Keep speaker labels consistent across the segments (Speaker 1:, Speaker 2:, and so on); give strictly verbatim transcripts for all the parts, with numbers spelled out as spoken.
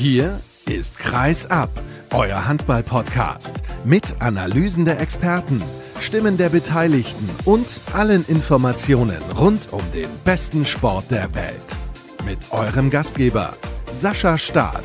Speaker 1: Hier ist Kreis ab, euer Handball-Podcast mit Analysen der Experten, Stimmen der Beteiligten und allen Informationen rund um den besten Sport der Welt. Mit eurem Gastgeber Sascha Staat.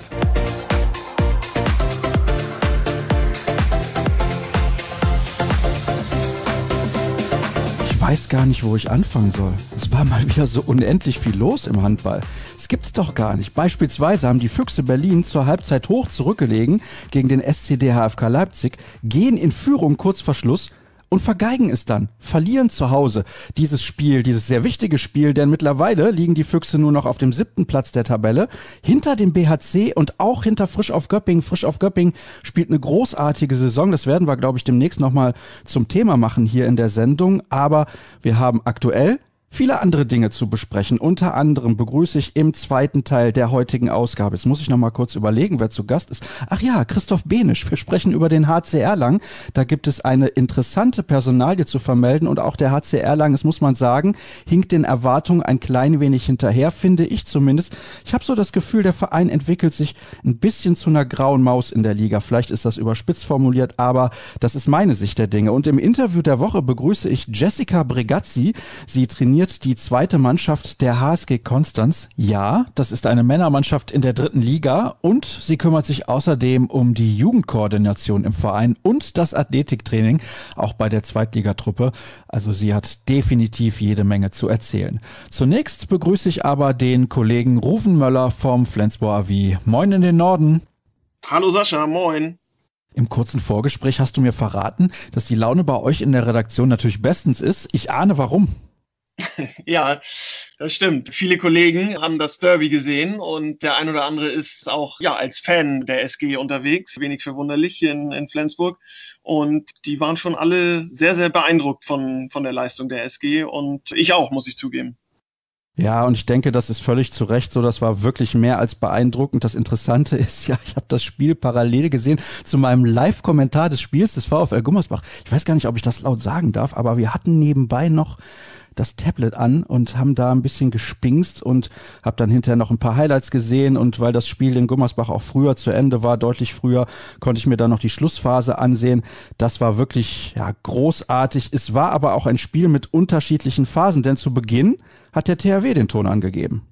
Speaker 2: Ich weiß gar nicht, wo ich anfangen soll. Es war mal wieder so unendlich viel los im Handball. Das gibt's doch gar nicht. Beispielsweise haben die Füchse Berlin zur Halbzeit hoch zurückgelegen gegen den S C D H F K Leipzig, gehen in Führung kurz vor Schluss und vergeigen es dann, verlieren zu Hause dieses Spiel, dieses sehr wichtige Spiel, denn mittlerweile liegen die Füchse nur noch auf dem siebten Platz der Tabelle, hinter dem B H C und auch hinter Frisch auf Göppingen. Frisch auf Göppingen spielt eine großartige Saison, das werden wir, glaube ich, demnächst nochmal zum Thema machen hier in der Sendung, aber wir haben aktuell viele andere Dinge zu besprechen. Unter anderem begrüße ich im zweiten Teil der heutigen Ausgabe, jetzt muss ich noch mal kurz überlegen, wer zu Gast ist. Ach ja, Christoph Benisch. Wir sprechen über den H C Erlangen. Da gibt es eine interessante Personalie zu vermelden und auch der H C Erlangen, das muss man sagen, hinkt den Erwartungen ein klein wenig hinterher, finde ich zumindest. Ich habe so das Gefühl, der Verein entwickelt sich ein bisschen zu einer grauen Maus in der Liga. Vielleicht ist das überspitzt formuliert, aber das ist meine Sicht der Dinge. Und im Interview der Woche begrüße ich Jessica Bregazzi. Sie trainiert die zweite Mannschaft der H S G Konstanz. Ja, das ist eine Männermannschaft in der dritten Liga und sie kümmert sich außerdem um die Jugendkoordination im Verein und das Athletiktraining, auch bei der Zweitligatruppe. Also sie hat definitiv jede Menge zu erzählen. Zunächst begrüße ich aber den Kollegen Ruven Möller vom Flensburg A V. Moin in den Norden.
Speaker 3: Hallo Sascha, moin.
Speaker 2: Im kurzen Vorgespräch hast du mir verraten, dass die Laune bei euch in der Redaktion natürlich bestens ist. Ich ahne warum.
Speaker 3: Ja, das stimmt. Viele Kollegen haben das Derby gesehen und der ein oder andere ist auch ja als Fan der S G unterwegs. Wenig verwunderlich hier in, in Flensburg. Und die waren schon alle sehr, sehr beeindruckt von, von der Leistung der S G und ich auch, muss ich zugeben.
Speaker 2: Ja, und ich denke, das ist völlig zu Recht so. Das war wirklich mehr als beeindruckend. Das Interessante ist, ja, ich habe das Spiel parallel gesehen zu meinem Live-Kommentar des Spiels. Das war auf Gummersbach. Ich weiß gar nicht, ob ich das laut sagen darf, aber wir hatten nebenbei noch das Tablet an und haben da ein bisschen gespingst und habe dann hinterher noch ein paar Highlights gesehen und weil das Spiel in Gummersbach auch früher zu Ende war, deutlich früher, konnte ich mir dann noch die Schlussphase ansehen. Das war wirklich ja großartig. Es war aber auch ein Spiel mit unterschiedlichen Phasen, denn zu Beginn hat der T H W den Ton angegeben.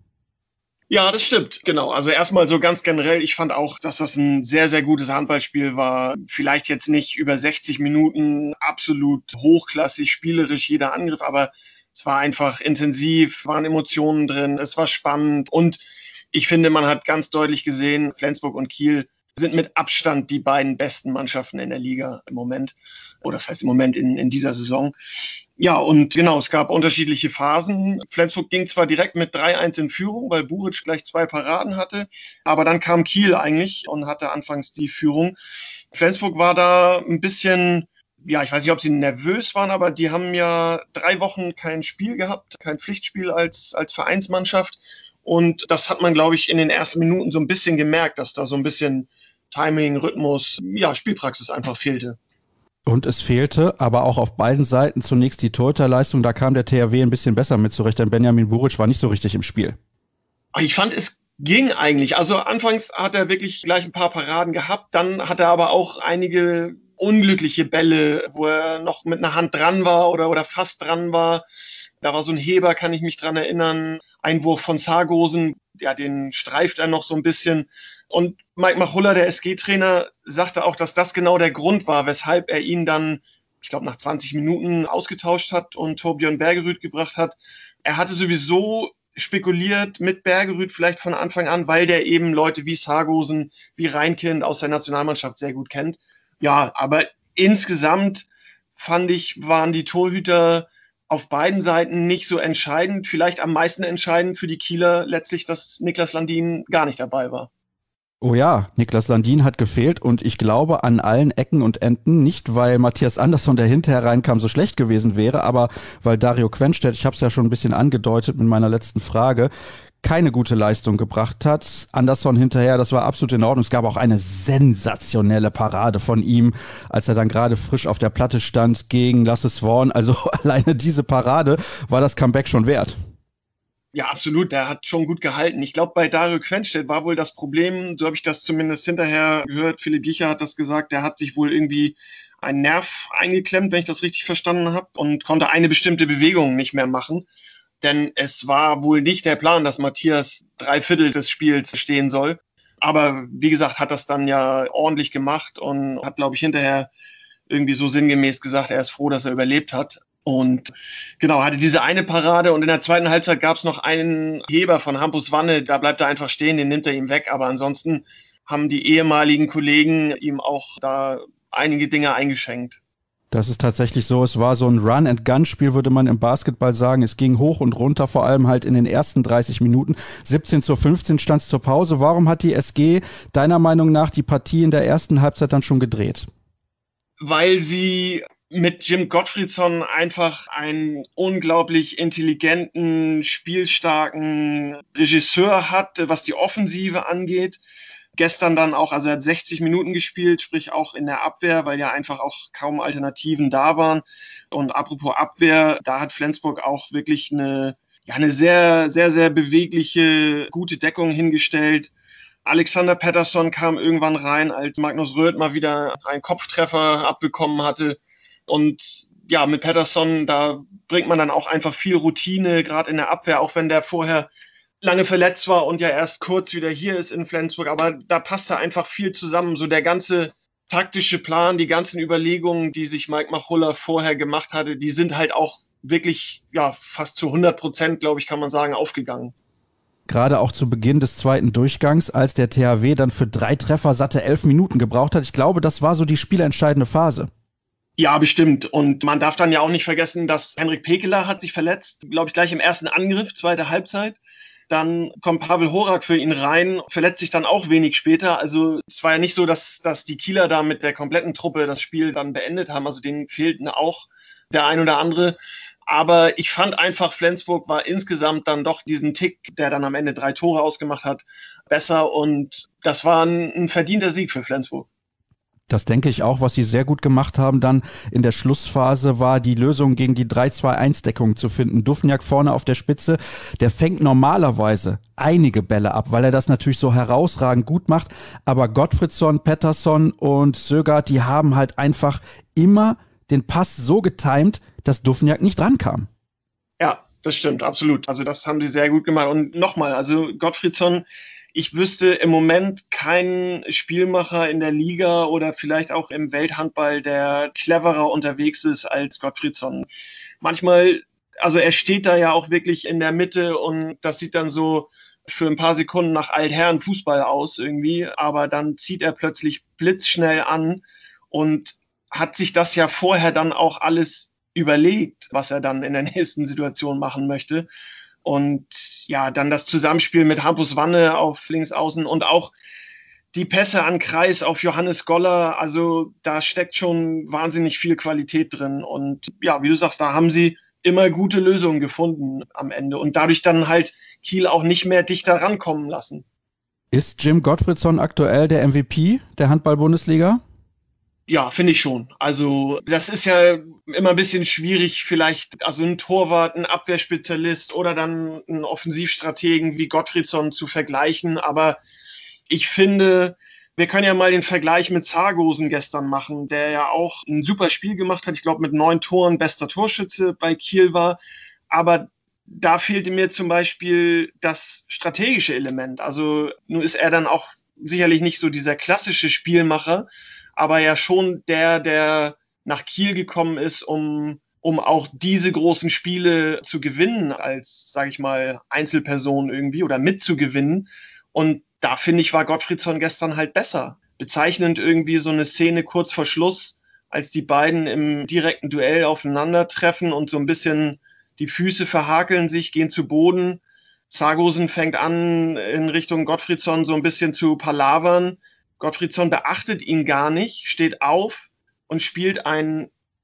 Speaker 3: Ja, das stimmt, genau. Also erstmal so ganz generell, ich fand auch, dass das ein sehr, sehr gutes Handballspiel war. Vielleicht jetzt nicht über sechzig Minuten absolut hochklassig, spielerisch jeder Angriff, aber es war einfach intensiv, waren Emotionen drin, es war spannend und ich finde, man hat ganz deutlich gesehen, Flensburg und Kiel sind mit Abstand die beiden besten Mannschaften in der Liga im Moment. Oder das heißt im Moment in, in dieser Saison. Ja, und genau, es gab unterschiedliche Phasen. Flensburg ging zwar direkt mit drei eins in Führung, weil Buric gleich zwei Paraden hatte, aber dann kam Kiel eigentlich und hatte anfangs die Führung. Flensburg war da ein bisschen, ja, ich weiß nicht, ob sie nervös waren, aber die haben ja drei Wochen kein Spiel gehabt, kein Pflichtspiel als, als Vereinsmannschaft. Und das hat man, glaube ich, in den ersten Minuten so ein bisschen gemerkt, dass da so ein bisschen Timing, Rhythmus, ja, Spielpraxis einfach fehlte.
Speaker 2: Und es fehlte aber auch auf beiden Seiten zunächst die Torhüterleistung. Da kam der T H W ein bisschen besser mit zurecht, denn Benjamin Buric war nicht so richtig im Spiel.
Speaker 3: Ich fand, es ging eigentlich. Also anfangs hat er wirklich gleich ein paar Paraden gehabt. Dann hat er aber auch einige unglückliche Bälle, wo er noch mit einer Hand dran war oder, oder fast dran war. Da war so ein Heber, kann ich mich dran erinnern. Einwurf von Sargosen, ja, den streift er noch so ein bisschen. Und Mike Machulla, der S G-Trainer, sagte auch, dass das genau der Grund war, weshalb er ihn dann, ich glaube, nach zwanzig Minuten ausgetauscht hat und Torbjörn Bergerud gebracht hat. Er hatte sowieso spekuliert mit Bergerud vielleicht von Anfang an, weil der eben Leute wie Sargosen, wie Reinkind aus der Nationalmannschaft sehr gut kennt. Ja, aber insgesamt fand ich, waren die Torhüter auf beiden Seiten nicht so entscheidend. Vielleicht am meisten entscheidend für die Kieler letztlich, dass Niklas Landin gar nicht dabei war.
Speaker 2: Oh ja, Niklas Landin hat gefehlt und ich glaube an allen Ecken und Enden, nicht weil Matthias Andersson, der hinterher reinkam, so schlecht gewesen wäre, aber weil Dario Quenstedt, ich habe es ja schon ein bisschen angedeutet mit meiner letzten Frage, keine gute Leistung gebracht hat. Andersson hinterher, das war absolut in Ordnung. Es gab auch eine sensationelle Parade von ihm, als er dann gerade frisch auf der Platte stand gegen Lasse Swan. Also alleine diese Parade war das Comeback schon wert.
Speaker 3: Ja, absolut. Der hat schon gut gehalten. Ich glaube, bei Dario Quenstedt war wohl das Problem, so habe ich das zumindest hinterher gehört, Philipp Jicher hat das gesagt, der hat sich wohl irgendwie einen Nerv eingeklemmt, wenn ich das richtig verstanden habe, und konnte eine bestimmte Bewegung nicht mehr machen. Denn es war wohl nicht der Plan, dass Matthias drei Viertel des Spiels stehen soll. Aber wie gesagt, hat das dann ja ordentlich gemacht und hat, glaube ich, hinterher irgendwie so sinngemäß gesagt, er ist froh, dass er überlebt hat. Und genau, hatte diese eine Parade und in der zweiten Halbzeit gab es noch einen Heber von Hampus Wanne, da bleibt er einfach stehen, den nimmt er ihm weg. Aber ansonsten haben die ehemaligen Kollegen ihm auch da einige Dinge eingeschenkt.
Speaker 2: Das ist tatsächlich so, es war so ein Run-and-Gun-Spiel, würde man im Basketball sagen. Es ging hoch und runter, vor allem halt in den ersten dreißig Minuten. siebzehn zu fünfzehn stand es zur Pause. Warum hat die S G deiner Meinung nach die Partie in der ersten Halbzeit dann schon gedreht?
Speaker 3: Weil sie mit Jim Gottfriedson einfach einen unglaublich intelligenten, spielstarken Regisseur hat, was die Offensive angeht. Gestern dann auch, also er hat sechzig Minuten gespielt, sprich auch in der Abwehr, weil ja einfach auch kaum Alternativen da waren. Und apropos Abwehr, da hat Flensburg auch wirklich eine, ja, eine sehr, sehr, sehr bewegliche, gute Deckung hingestellt. Alexander Pettersson kam irgendwann rein, als Magnus Röth mal wieder einen Kopftreffer abbekommen hatte. Und ja, mit Pettersson, da bringt man dann auch einfach viel Routine, gerade in der Abwehr, auch wenn der vorher lange verletzt war und ja erst kurz wieder hier ist in Flensburg. Aber da passt da einfach viel zusammen. So der ganze taktische Plan, die ganzen Überlegungen, die sich Mike Machulla vorher gemacht hatte, die sind halt auch wirklich, ja, fast zu hundert Prozent, glaube ich, kann man sagen, aufgegangen.
Speaker 2: Gerade auch zu Beginn des zweiten Durchgangs, als der T H W dann für drei Treffer satte elf Minuten gebraucht hat. Ich glaube, das war so die spielentscheidende Phase.
Speaker 3: Ja, bestimmt. Und man darf dann ja auch nicht vergessen, dass Henrik Pekeler hat sich verletzt, glaube ich, gleich im ersten Angriff, zweite Halbzeit. Dann kommt Pavel Horak für ihn rein, verletzt sich dann auch wenig später. Also es war ja nicht so, dass, dass die Kieler da mit der kompletten Truppe das Spiel dann beendet haben. Also denen fehlten auch der ein oder andere. Aber ich fand einfach, Flensburg war insgesamt dann doch diesen Tick, der dann am Ende drei Tore ausgemacht hat, besser. Und das war ein, ein verdienter Sieg für Flensburg.
Speaker 2: Das denke ich auch, was sie sehr gut gemacht haben dann in der Schlussphase, war die Lösung gegen die drei zwei eins Deckung zu finden. Dufniak vorne auf der Spitze, der fängt normalerweise einige Bälle ab, weil er das natürlich so herausragend gut macht. Aber Gottfriedson, Pettersson und Sögaard, die haben halt einfach immer den Pass so getimt, dass Dufniak nicht rankam.
Speaker 3: Ja, das stimmt, absolut. Also das haben sie sehr gut gemacht. Und nochmal, also Gottfriedson, ich wüsste im Moment keinen Spielmacher in der Liga oder vielleicht auch im Welthandball, der cleverer unterwegs ist als Gottfriedson. Manchmal, also er steht da ja auch wirklich in der Mitte und das sieht dann so für ein paar Sekunden nach Altherren-Fußball aus irgendwie, aber dann zieht er plötzlich blitzschnell an und hat sich das ja vorher dann auch alles überlegt, was er dann in der nächsten Situation machen möchte. Und ja, dann das Zusammenspiel mit Hampus Wanne auf links außen und auch die Pässe an Kreis auf Johannes Goller. Also da steckt schon wahnsinnig viel Qualität drin. Und ja, wie du sagst, da haben sie immer gute Lösungen gefunden am Ende und dadurch dann halt Kiel auch nicht mehr dichter rankommen lassen.
Speaker 2: Ist Jim Gottfriedson aktuell der M V P der Handball-Bundesliga?
Speaker 3: Ja, finde ich schon. Also das ist ja immer ein bisschen schwierig, vielleicht also ein Torwart, ein Abwehrspezialist oder dann einen Offensivstrategen wie Gottfriedson zu vergleichen. Aber ich finde, wir können ja mal den Vergleich mit Sargosen gestern machen, der ja auch ein super Spiel gemacht hat. Ich glaube, mit neun Toren bester Torschütze bei Kiel war. Aber da fehlte mir zum Beispiel das strategische Element. Also nun ist er dann auch sicherlich nicht so dieser klassische Spielmacher, aber ja schon der, der nach Kiel gekommen ist, um, um auch diese großen Spiele zu gewinnen als, sage ich mal, Einzelperson irgendwie oder mitzugewinnen. Und da, finde ich, war Gottfriedson gestern halt besser. Bezeichnend irgendwie so eine Szene kurz vor Schluss, als die beiden im direkten Duell aufeinandertreffen und so ein bisschen die Füße verhakeln sich, gehen zu Boden. Sargosen fängt an, in Richtung Gottfriedson so ein bisschen zu palavern. Gottfriedson beachtet ihn gar nicht, steht auf und spielt einen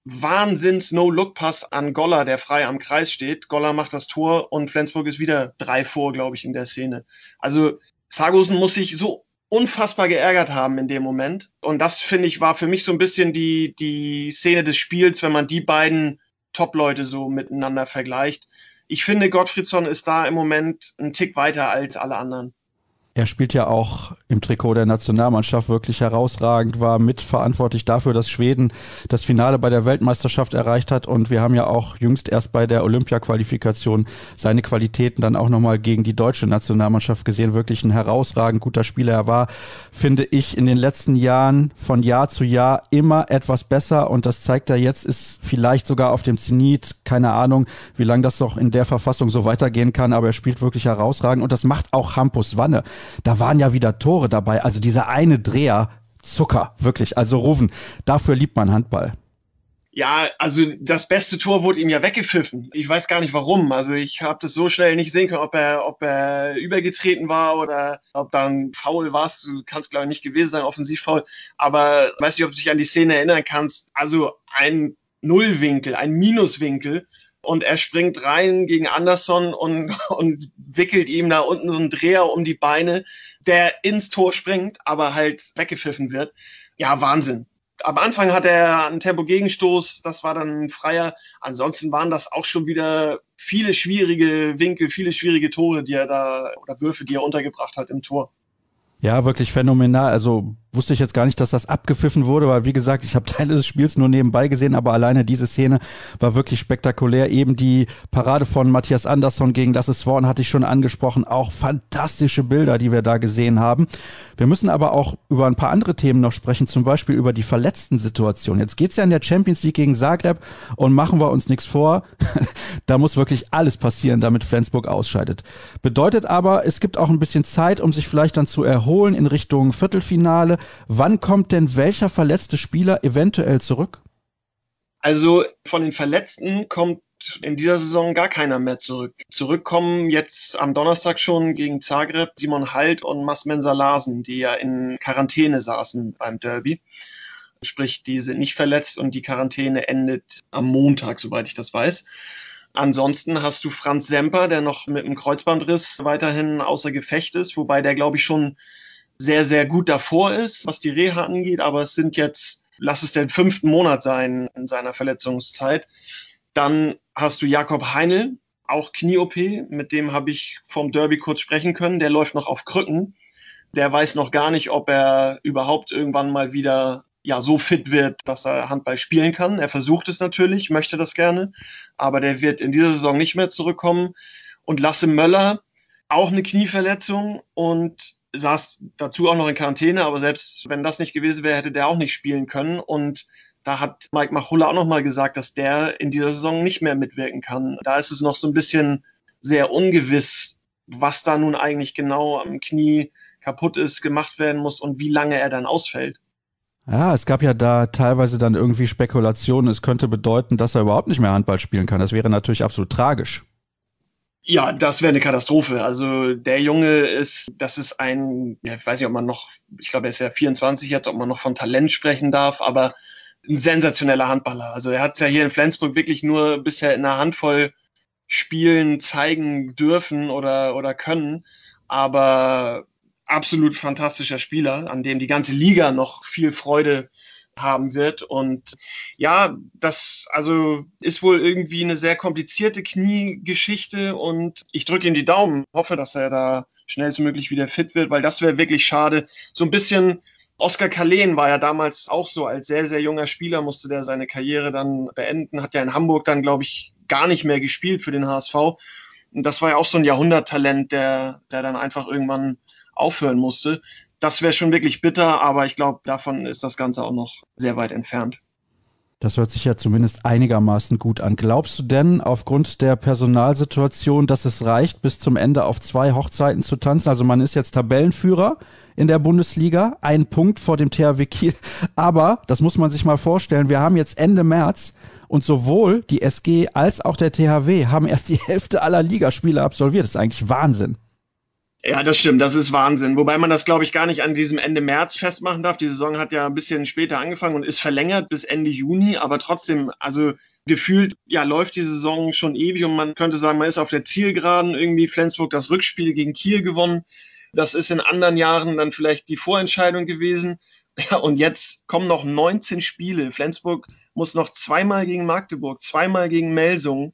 Speaker 3: Wahnsinns-No-Look-Pass an Goller, der frei am Kreis steht. Goller macht das Tor und Flensburg ist wieder drei vor, glaube ich, in der Szene. Also Sargosen muss sich so unfassbar geärgert haben in dem Moment. Und das, finde ich, war für mich so ein bisschen die, die Szene des Spiels, wenn man die beiden Top-Leute so miteinander vergleicht. ich finde, Gottfriedson ist da im Moment einen Tick weiter als alle anderen.
Speaker 2: Er spielt ja auch im Trikot der Nationalmannschaft wirklich herausragend, war mitverantwortlich dafür, dass Schweden das Finale bei der Weltmeisterschaft erreicht hat, und wir haben ja auch jüngst erst bei der Olympia-Qualifikation seine Qualitäten dann auch nochmal gegen die deutsche Nationalmannschaft gesehen. Wirklich ein herausragend guter Spieler. Er war, finde ich, in den letzten Jahren von Jahr zu Jahr immer etwas besser, und das zeigt er jetzt, ist vielleicht sogar auf dem Zenit. Keine Ahnung, wie lange das noch in der Verfassung so weitergehen kann, aber er spielt wirklich herausragend, und das macht auch Hampus Wanne. Da waren ja wieder Tore dabei, also dieser eine Dreher, Zucker, wirklich. Also Ruven, dafür liebt man Handball.
Speaker 3: Ja, also das beste Tor wurde ihm ja weggepfiffen. Ich weiß gar nicht warum. Also ich habe das so schnell nicht sehen können, ob er, ob er übergetreten war oder ob da ein Foul war. Du kannst, glaube ich, nicht gewesen sein, Offensivfoul. Aber ich weiß nicht, ob du dich an die Szene erinnern kannst. Also ein Nullwinkel, ein Minuswinkel. Und er springt rein gegen Andersson und, und wickelt ihm da unten so einen Dreher um die Beine, der ins Tor springt, aber halt weggepfiffen wird. Ja, Wahnsinn. Am Anfang hat er einen Tempo-Gegenstoß, das war dann ein Freier. Ansonsten waren das auch schon wieder viele schwierige Winkel, viele schwierige Tore, die er da, oder Würfe, die er untergebracht hat im Tor.
Speaker 2: Ja, wirklich phänomenal. Also wusste ich jetzt gar nicht, dass das abgepfiffen wurde, weil wie gesagt, ich habe Teile des Spiels nur nebenbei gesehen, aber alleine diese Szene war wirklich spektakulär. Eben die Parade von Matthias Andersson gegen Lasse Swan hatte ich schon angesprochen. Auch fantastische Bilder, die wir da gesehen haben. Wir müssen aber auch über ein paar andere Themen noch sprechen, zum Beispiel über die Verletzten-Situation. Jetzt geht's ja in der Champions League gegen Zagreb, und machen wir uns nichts vor, da muss wirklich alles passieren, damit Flensburg ausscheidet. Bedeutet aber, es gibt auch ein bisschen Zeit, um sich vielleicht dann zu erholen in Richtung Viertelfinale. Wann kommt denn welcher verletzte Spieler eventuell zurück?
Speaker 3: Also von den Verletzten kommt in dieser Saison gar keiner mehr zurück. Zurückkommen jetzt am Donnerstag schon gegen Zagreb Simon Halt und Masmensa Larsen, die ja in Quarantäne saßen beim Derby. Sprich, die sind nicht verletzt und die Quarantäne endet am Montag, soweit ich das weiß. Ansonsten hast du Franz Semper, der noch mit einem Kreuzbandriss weiterhin außer Gefecht ist, wobei der, glaube ich, schon sehr, sehr gut davor ist, was die Reha angeht, aber es sind jetzt, lass es den fünften Monat sein in seiner Verletzungszeit. Dann hast du Jakob Heinl, auch Knie-O P, mit dem habe ich vom Derby kurz sprechen können, der läuft noch auf Krücken. Der weiß noch gar nicht, ob er überhaupt irgendwann mal wieder ja so fit wird, dass er Handball spielen kann. Er versucht es natürlich, möchte das gerne, aber der wird in dieser Saison nicht mehr zurückkommen. Und Lasse Möller, auch eine Knieverletzung und saß dazu auch noch in Quarantäne, aber selbst wenn das nicht gewesen wäre, hätte der auch nicht spielen können. Und da hat Mike Machulla auch noch mal gesagt, dass der in dieser Saison nicht mehr mitwirken kann. Da ist es noch so ein bisschen sehr ungewiss, was da nun eigentlich genau am Knie kaputt ist, gemacht werden muss und wie lange er dann ausfällt.
Speaker 2: Ja, es gab ja da teilweise dann irgendwie Spekulationen. Es könnte bedeuten, dass er überhaupt nicht mehr Handball spielen kann. Das wäre natürlich absolut tragisch.
Speaker 3: Ja, das wäre eine Katastrophe. Also der Junge ist, das ist ein, ja, ich weiß nicht, ob man noch, ich glaube, er ist ja vierundzwanzig jetzt, ob man noch von Talent sprechen darf, aber ein sensationeller Handballer. Also er hat es ja hier in Flensburg wirklich nur bisher in einer Handvoll Spielen zeigen dürfen oder, oder können, aber absolut fantastischer Spieler, an dem die ganze Liga noch viel Freude haben wird. Und ja, das also ist wohl irgendwie eine sehr komplizierte Kniegeschichte und ich drücke ihm die Daumen, hoffe, dass er da schnellstmöglich wieder fit wird, weil das wäre wirklich schade. So ein bisschen Oskar Kalén war ja damals auch so, als sehr, sehr junger Spieler musste der seine Karriere dann beenden, hat ja in Hamburg dann, glaube ich, gar nicht mehr gespielt für den H S V. Und das war ja auch so ein Jahrhunderttalent, der, der dann einfach irgendwann aufhören musste. Das wäre schon wirklich bitter, aber ich glaube, davon ist das Ganze auch noch sehr weit entfernt.
Speaker 2: Das hört sich ja zumindest einigermaßen gut an. Glaubst du denn aufgrund der Personalsituation, dass es reicht, bis zum Ende auf zwei Hochzeiten zu tanzen? Also man ist jetzt Tabellenführer in der Bundesliga, ein Punkt vor dem T H W Kiel. Aber, das muss man sich mal vorstellen, wir haben jetzt Ende März und sowohl die S G als auch der T H W haben erst die Hälfte aller Ligaspiele absolviert. Das ist eigentlich Wahnsinn.
Speaker 3: Ja, das stimmt, das ist Wahnsinn. Wobei man das, glaube ich, gar nicht an diesem Ende März festmachen darf. Die Saison hat ja ein bisschen später angefangen und ist verlängert bis Ende Juni. Aber trotzdem, also gefühlt, ja, läuft die Saison schon ewig und man könnte sagen, man ist auf der Zielgeraden. Irgendwie Flensburg das Rückspiel gegen Kiel gewonnen. Das ist in anderen Jahren dann vielleicht die Vorentscheidung gewesen. Ja, und jetzt kommen noch neunzehn Spiele. Flensburg muss noch zweimal gegen Magdeburg, zweimal gegen Melsungen.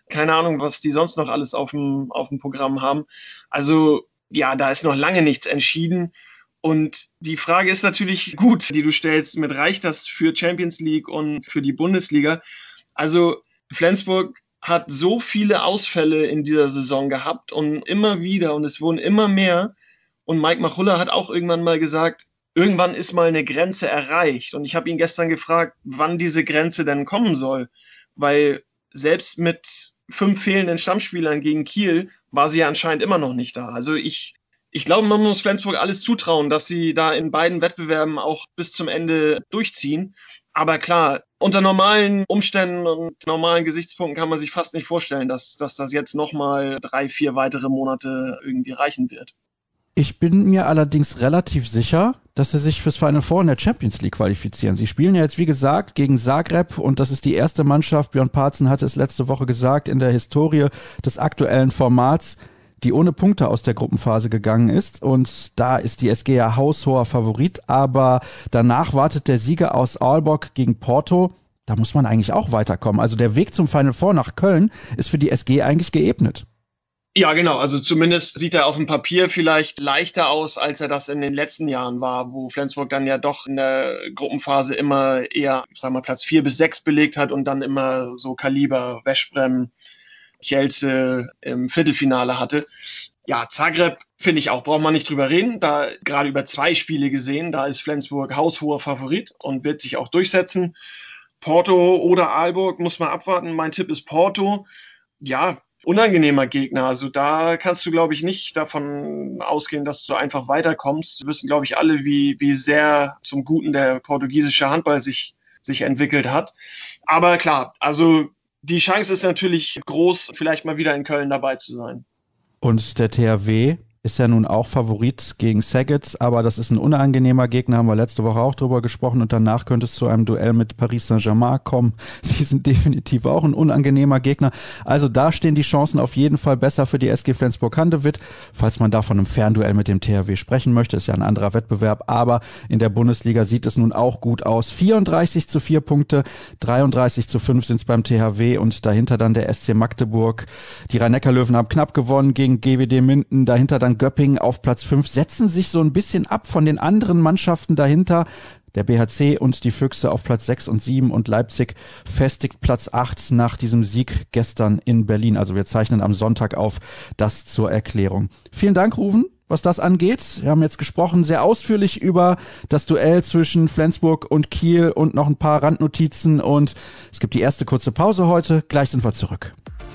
Speaker 3: Keine Ahnung, was die sonst noch alles auf dem, auf dem Programm haben. Also ja, da ist noch lange nichts entschieden. Und die Frage ist natürlich gut, die du stellst, mit reicht das für Champions League und für die Bundesliga? Also Flensburg hat so viele Ausfälle in dieser Saison gehabt und immer wieder und es wurden immer mehr. Und Mike Machulla hat auch irgendwann mal gesagt, irgendwann ist mal eine Grenze erreicht. Und ich habe ihn gestern gefragt, wann diese Grenze denn kommen soll. Weil selbst mit fünf fehlenden Stammspielern gegen Kiel war sie ja anscheinend immer noch nicht da. Also ich Ich glaube, man muss Flensburg alles zutrauen, dass sie da in beiden Wettbewerben auch bis zum Ende durchziehen. Aber klar, unter normalen Umständen und normalen Gesichtspunkten kann man sich fast nicht vorstellen, dass, dass das jetzt nochmal drei, vier weitere Monate irgendwie reichen wird.
Speaker 2: Ich bin mir allerdings relativ sicher, dass sie sich fürs Final Four in der Champions League qualifizieren. Sie spielen ja jetzt, wie gesagt, gegen Zagreb und das ist die erste Mannschaft, Björn Parzen hatte es letzte Woche gesagt, in der Historie des aktuellen Formats, die ohne Punkte aus der Gruppenphase gegangen ist. Und da ist die S G ja haushoher Favorit. Aber danach wartet der Sieger aus Aalborg gegen Porto. Da muss man eigentlich auch weiterkommen. Also der Weg zum Final Four nach Köln ist für die S G eigentlich geebnet.
Speaker 3: Ja, genau. Also zumindest sieht er auf dem Papier vielleicht leichter aus, als er das in den letzten Jahren war, wo Flensburg dann ja doch in der Gruppenphase immer eher, ich sag mal, Platz vier bis sechs belegt hat und dann immer so Kaliber Veszprem, Kielce im Viertelfinale hatte. Ja, Zagreb finde ich auch, braucht man nicht drüber reden. Da gerade über zwei Spiele gesehen, da ist Flensburg haushoher Favorit und wird sich auch durchsetzen. Porto oder Aalborg muss man abwarten. Mein Tipp ist Porto. Ja, unangenehmer Gegner. Also da kannst du, glaube ich, nicht davon ausgehen, dass du einfach weiterkommst. Wir wissen, glaube ich, alle, wie, wie sehr zum Guten der portugiesische Handball sich, sich entwickelt hat. Aber klar, also die Chance ist natürlich groß, vielleicht mal wieder in Köln dabei zu sein.
Speaker 2: Und der T H W ist ja nun auch Favorit gegen Saget, aber das ist ein unangenehmer Gegner, haben wir letzte Woche auch drüber gesprochen und danach könnte es zu einem Duell mit Paris Saint-Germain kommen. Sie sind definitiv auch ein unangenehmer Gegner. Also da stehen die Chancen auf jeden Fall besser für die S G Flensburg-Handewitt. Falls man da von einem Fernduell mit dem T H W sprechen möchte, ist ja ein anderer Wettbewerb, aber in der Bundesliga sieht es nun auch gut aus. vierunddreißig zu vier Punkte, dreiunddreißig zu fünf sind es beim T H W und dahinter dann der S C Magdeburg. Die Rhein-Neckar-Löwen haben knapp gewonnen gegen G W D Minden, dahinter dann Göppingen auf Platz fünf, setzen sich so ein bisschen ab von den anderen Mannschaften dahinter. Der B H C und die Füchse auf Platz sechs und sieben und Leipzig festigt Platz acht nach diesem Sieg gestern in Berlin. Also wir zeichnen am Sonntag auf, das zur Erklärung. Vielen Dank, Ruven, was das angeht. Wir haben jetzt gesprochen sehr ausführlich über das Duell zwischen Flensburg und Kiel und noch ein paar Randnotizen und es gibt die erste kurze Pause heute. Gleich sind wir zurück.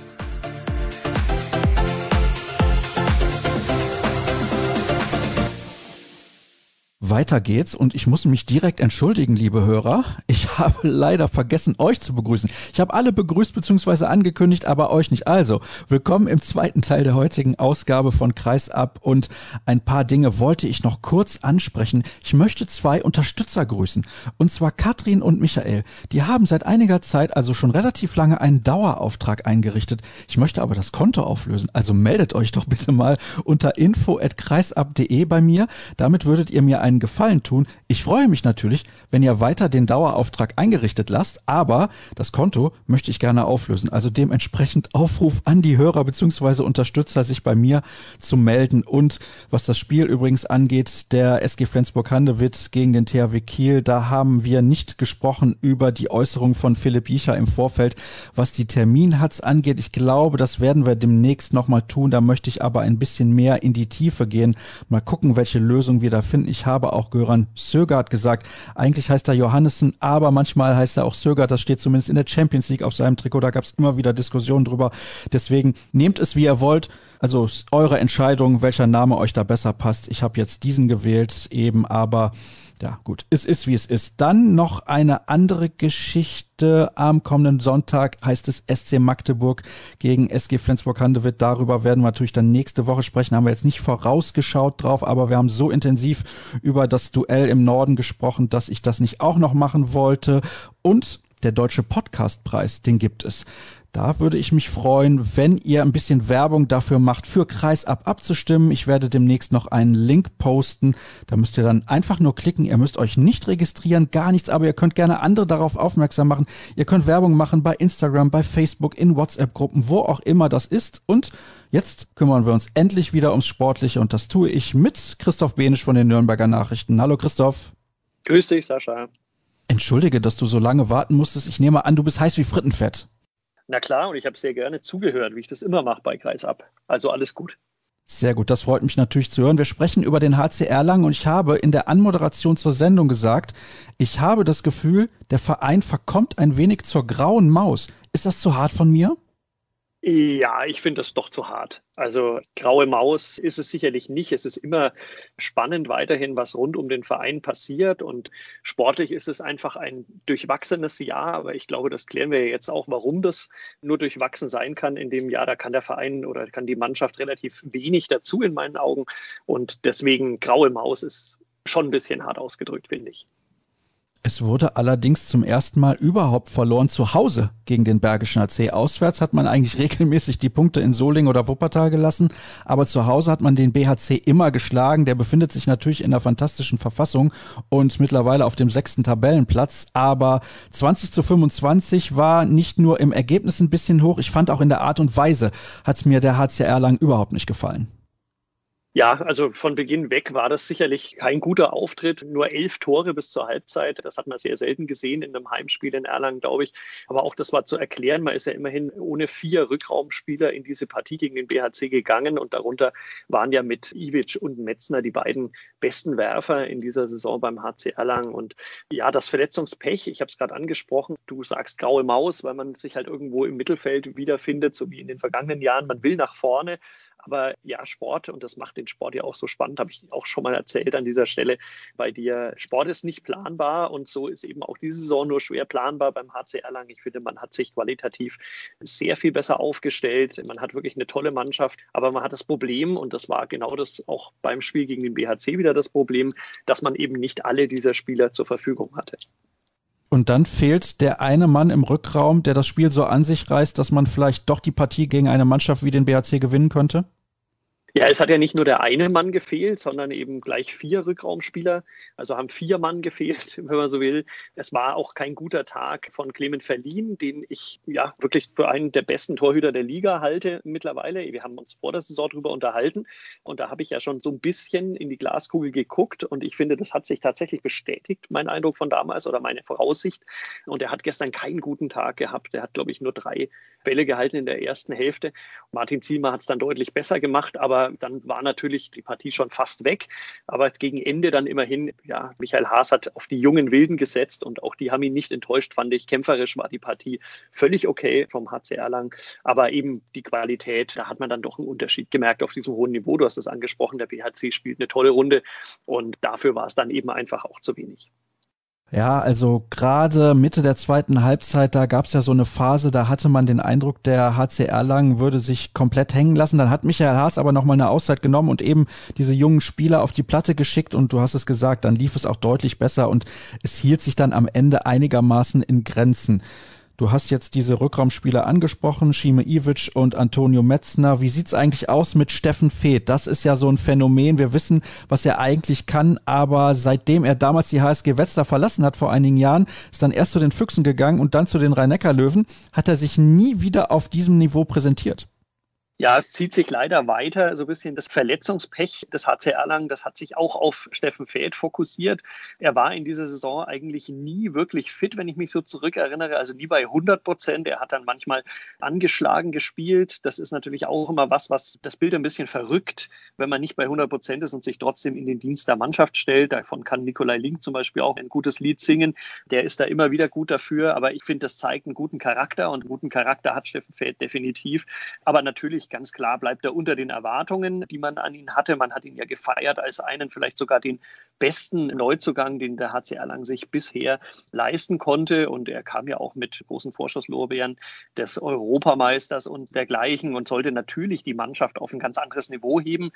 Speaker 2: Weiter geht's und ich muss mich direkt entschuldigen, liebe Hörer. Ich habe leider vergessen, euch zu begrüßen. Ich habe alle begrüßt bzw. angekündigt, aber euch nicht. Also, willkommen im zweiten Teil der heutigen Ausgabe von Kreisab und ein paar Dinge wollte ich noch kurz ansprechen. Ich möchte zwei Unterstützer grüßen und zwar Katrin und Michael. Die haben seit einiger Zeit, also schon relativ lange, einen Dauerauftrag eingerichtet. Ich möchte aber das Konto auflösen, also meldet euch doch bitte mal unter info at kreisab punkt de bei mir. Damit würdet ihr mir einen Gefallen tun. Ich freue mich natürlich, wenn ihr weiter den Dauerauftrag eingerichtet lasst, aber das Konto möchte ich gerne auflösen. Also dementsprechend Aufruf an die Hörer bzw. Unterstützer, sich bei mir zu melden. Und was das Spiel übrigens angeht, der S G Flensburg-Handewitt gegen den T H W Kiel, da haben wir nicht gesprochen über die Äußerung von Philipp Jicha im Vorfeld, was die Terminhatz angeht. Ich glaube, das werden wir demnächst nochmal tun. Da möchte ich aber ein bisschen mehr in die Tiefe gehen. Mal gucken, welche Lösung wir da finden. Ich habe auch Göran Sögaard gesagt, eigentlich heißt er Johannessen, aber manchmal heißt er auch Sögaard, das steht zumindest in der Champions League auf seinem Trikot, da gab es immer wieder Diskussionen drüber, deswegen nehmt es wie ihr wollt, also eure Entscheidung, welcher Name euch da besser passt. Ich habe jetzt diesen gewählt eben, aber ja gut, es ist wie es ist. Dann noch eine andere Geschichte. Am kommenden Sonntag heißt es S C Magdeburg gegen S G Flensburg-Handewitt. Darüber werden wir natürlich dann nächste Woche sprechen. Haben wir jetzt nicht vorausgeschaut drauf, aber wir haben so intensiv über das Duell im Norden gesprochen, dass ich das nicht auch noch machen wollte. Und der Deutsche Podcastpreis, den gibt es. Da würde ich mich freuen, wenn ihr ein bisschen Werbung dafür macht, für Kreisab abzustimmen. Ich werde demnächst noch einen Link posten. Da müsst ihr dann einfach nur klicken. Ihr müsst euch nicht registrieren, gar nichts, aber ihr könnt gerne andere darauf aufmerksam machen. Ihr könnt Werbung machen bei Instagram, bei Facebook, in WhatsApp-Gruppen, wo auch immer das ist. Und jetzt kümmern wir uns endlich wieder ums Sportliche und das tue ich mit Christoph Benisch von den Nürnberger Nachrichten. Hallo Christoph.
Speaker 4: Grüß dich, Sascha.
Speaker 2: Entschuldige, dass du so lange warten musstest. Ich nehme an, du bist heiß wie Frittenfett.
Speaker 4: Na klar, und ich habe sehr gerne zugehört, wie ich das immer mache bei Kreisab. Also alles gut.
Speaker 2: Sehr gut, das freut mich natürlich zu hören. Wir sprechen über den H C Erlangen und ich habe in der Anmoderation zur Sendung gesagt, ich habe das Gefühl, der Verein verkommt ein wenig zur grauen Maus. Ist das zu hart von mir?
Speaker 4: Ja, ich finde das doch zu hart. Also graue Maus ist es sicherlich nicht. Es ist immer spannend weiterhin, was rund um den Verein passiert. Und sportlich ist es einfach ein durchwachsenes Jahr. Aber ich glaube, das klären wir jetzt auch, warum das nur durchwachsen sein kann in dem Jahr. Da kann der Verein oder kann die Mannschaft relativ wenig dazu in meinen Augen. Und deswegen graue Maus ist schon ein bisschen hart ausgedrückt, finde ich.
Speaker 2: Es wurde allerdings zum ersten Mal überhaupt verloren zu Hause gegen den Bergischen H C. Auswärts hat man eigentlich regelmäßig die Punkte in Solingen oder Wuppertal gelassen, aber zu Hause hat man den B H C immer geschlagen. Der befindet sich natürlich in einer fantastischen Verfassung und mittlerweile auf dem sechsten Tabellenplatz, aber zwanzig zu fünfundzwanzig war nicht nur im Ergebnis ein bisschen hoch, ich fand auch in der Art und Weise hat mir der H C Erlangen überhaupt nicht gefallen.
Speaker 4: Ja, also von Beginn weg war das sicherlich kein guter Auftritt. Nur elf Tore bis zur Halbzeit. Das hat man sehr selten gesehen in einem Heimspiel in Erlangen, glaube ich. Aber auch das war zu erklären. Man ist ja immerhin ohne vier Rückraumspieler in diese Partie gegen den B H C gegangen. Und darunter waren ja mit Ivic und Metzner die beiden besten Werfer in dieser Saison beim H C Erlangen. Und ja, das Verletzungspech, ich habe es gerade angesprochen. Du sagst graue Maus, weil man sich halt irgendwo im Mittelfeld wiederfindet, so wie in den vergangenen Jahren. Man will nach vorne. Aber ja, Sport, und das macht den Sport ja auch so spannend, habe ich auch schon mal erzählt an dieser Stelle bei dir. Sport ist nicht planbar und so ist eben auch diese Saison nur schwer planbar beim H C Erlangen. Ich finde, man hat sich qualitativ sehr viel besser aufgestellt. Man hat wirklich eine tolle Mannschaft, aber man hat das Problem, und das war genau das auch beim Spiel gegen den B H C wieder das Problem, dass man eben nicht alle dieser Spieler zur Verfügung hatte.
Speaker 2: Und dann fehlt der eine Mann im Rückraum, der das Spiel so an sich reißt, dass man vielleicht doch die Partie gegen eine Mannschaft wie den B H C gewinnen könnte?
Speaker 4: Ja, es hat ja nicht nur der eine Mann gefehlt, sondern eben gleich vier Rückraumspieler. Also haben vier Mann gefehlt, wenn man so will. Es war auch kein guter Tag von Clement Verlien, den ich ja wirklich für einen der besten Torhüter der Liga halte mittlerweile. Wir haben uns vor der Saison darüber unterhalten und da habe ich ja schon so ein bisschen in die Glaskugel geguckt und ich finde, das hat sich tatsächlich bestätigt, mein Eindruck von damals oder meine Voraussicht. Und er hat gestern keinen guten Tag gehabt. Er hat, glaube ich, nur drei Bälle gehalten in der ersten Hälfte. Martin Zielmer hat es dann deutlich besser gemacht, aber dann war natürlich die Partie schon fast weg. Aber gegen Ende dann immerhin, ja, Michael Haas hat auf die jungen Wilden gesetzt und auch die haben ihn nicht enttäuscht, fand ich. Kämpferisch war die Partie völlig okay vom H C Erlangen. Aber eben die Qualität, da hat man dann doch einen Unterschied gemerkt auf diesem hohen Niveau. Du hast es angesprochen, der B H C spielt eine tolle Runde und dafür war es dann eben einfach auch zu wenig.
Speaker 2: Ja, also gerade Mitte der zweiten Halbzeit, da gab es ja so eine Phase, da hatte man den Eindruck, der H C Erlangen würde sich komplett hängen lassen. Dann hat Michael Haas aber nochmal eine Auszeit genommen und eben diese jungen Spieler auf die Platte geschickt und du hast es gesagt, dann lief es auch deutlich besser und es hielt sich dann am Ende einigermaßen in Grenzen. Du hast jetzt diese Rückraumspieler angesprochen, Šime Ivic und Antonio Metzner. Wie sieht's eigentlich aus mit Steffen Feeth? Das ist ja so ein Phänomen. Wir wissen, was er eigentlich kann, aber seitdem er damals die H S G Wetzlar verlassen hat vor einigen Jahren, ist dann erst zu den Füchsen gegangen und dann zu den Rhein-Neckar-Löwen, hat er sich nie wieder auf diesem Niveau präsentiert.
Speaker 4: Ja, es zieht sich leider weiter, so ein bisschen das Verletzungspech des H C Erlangen, das hat sich auch auf Steffen Feeth fokussiert. Er war in dieser Saison eigentlich nie wirklich fit, wenn ich mich so zurückerinnere, also nie bei hundert Prozent. Er hat dann manchmal angeschlagen gespielt. Das ist natürlich auch immer was, was das Bild ein bisschen verrückt, wenn man nicht bei hundert Prozent ist und sich trotzdem in den Dienst der Mannschaft stellt. Davon kann Nikolai Link zum Beispiel auch ein gutes Lied singen. Der ist da immer wieder gut dafür, aber ich finde, das zeigt einen guten Charakter und einen guten Charakter hat Steffen Feeth definitiv. Aber natürlich ganz klar bleibt er unter den Erwartungen, die man an ihn hatte. Man hat ihn ja gefeiert als einen, vielleicht sogar den besten Neuzugang, den der H C Erlangen sich bisher leisten konnte. Und er kam ja auch mit großen Vorschusslorbeeren des Europameisters und dergleichen und sollte natürlich die Mannschaft auf ein ganz anderes Niveau heben.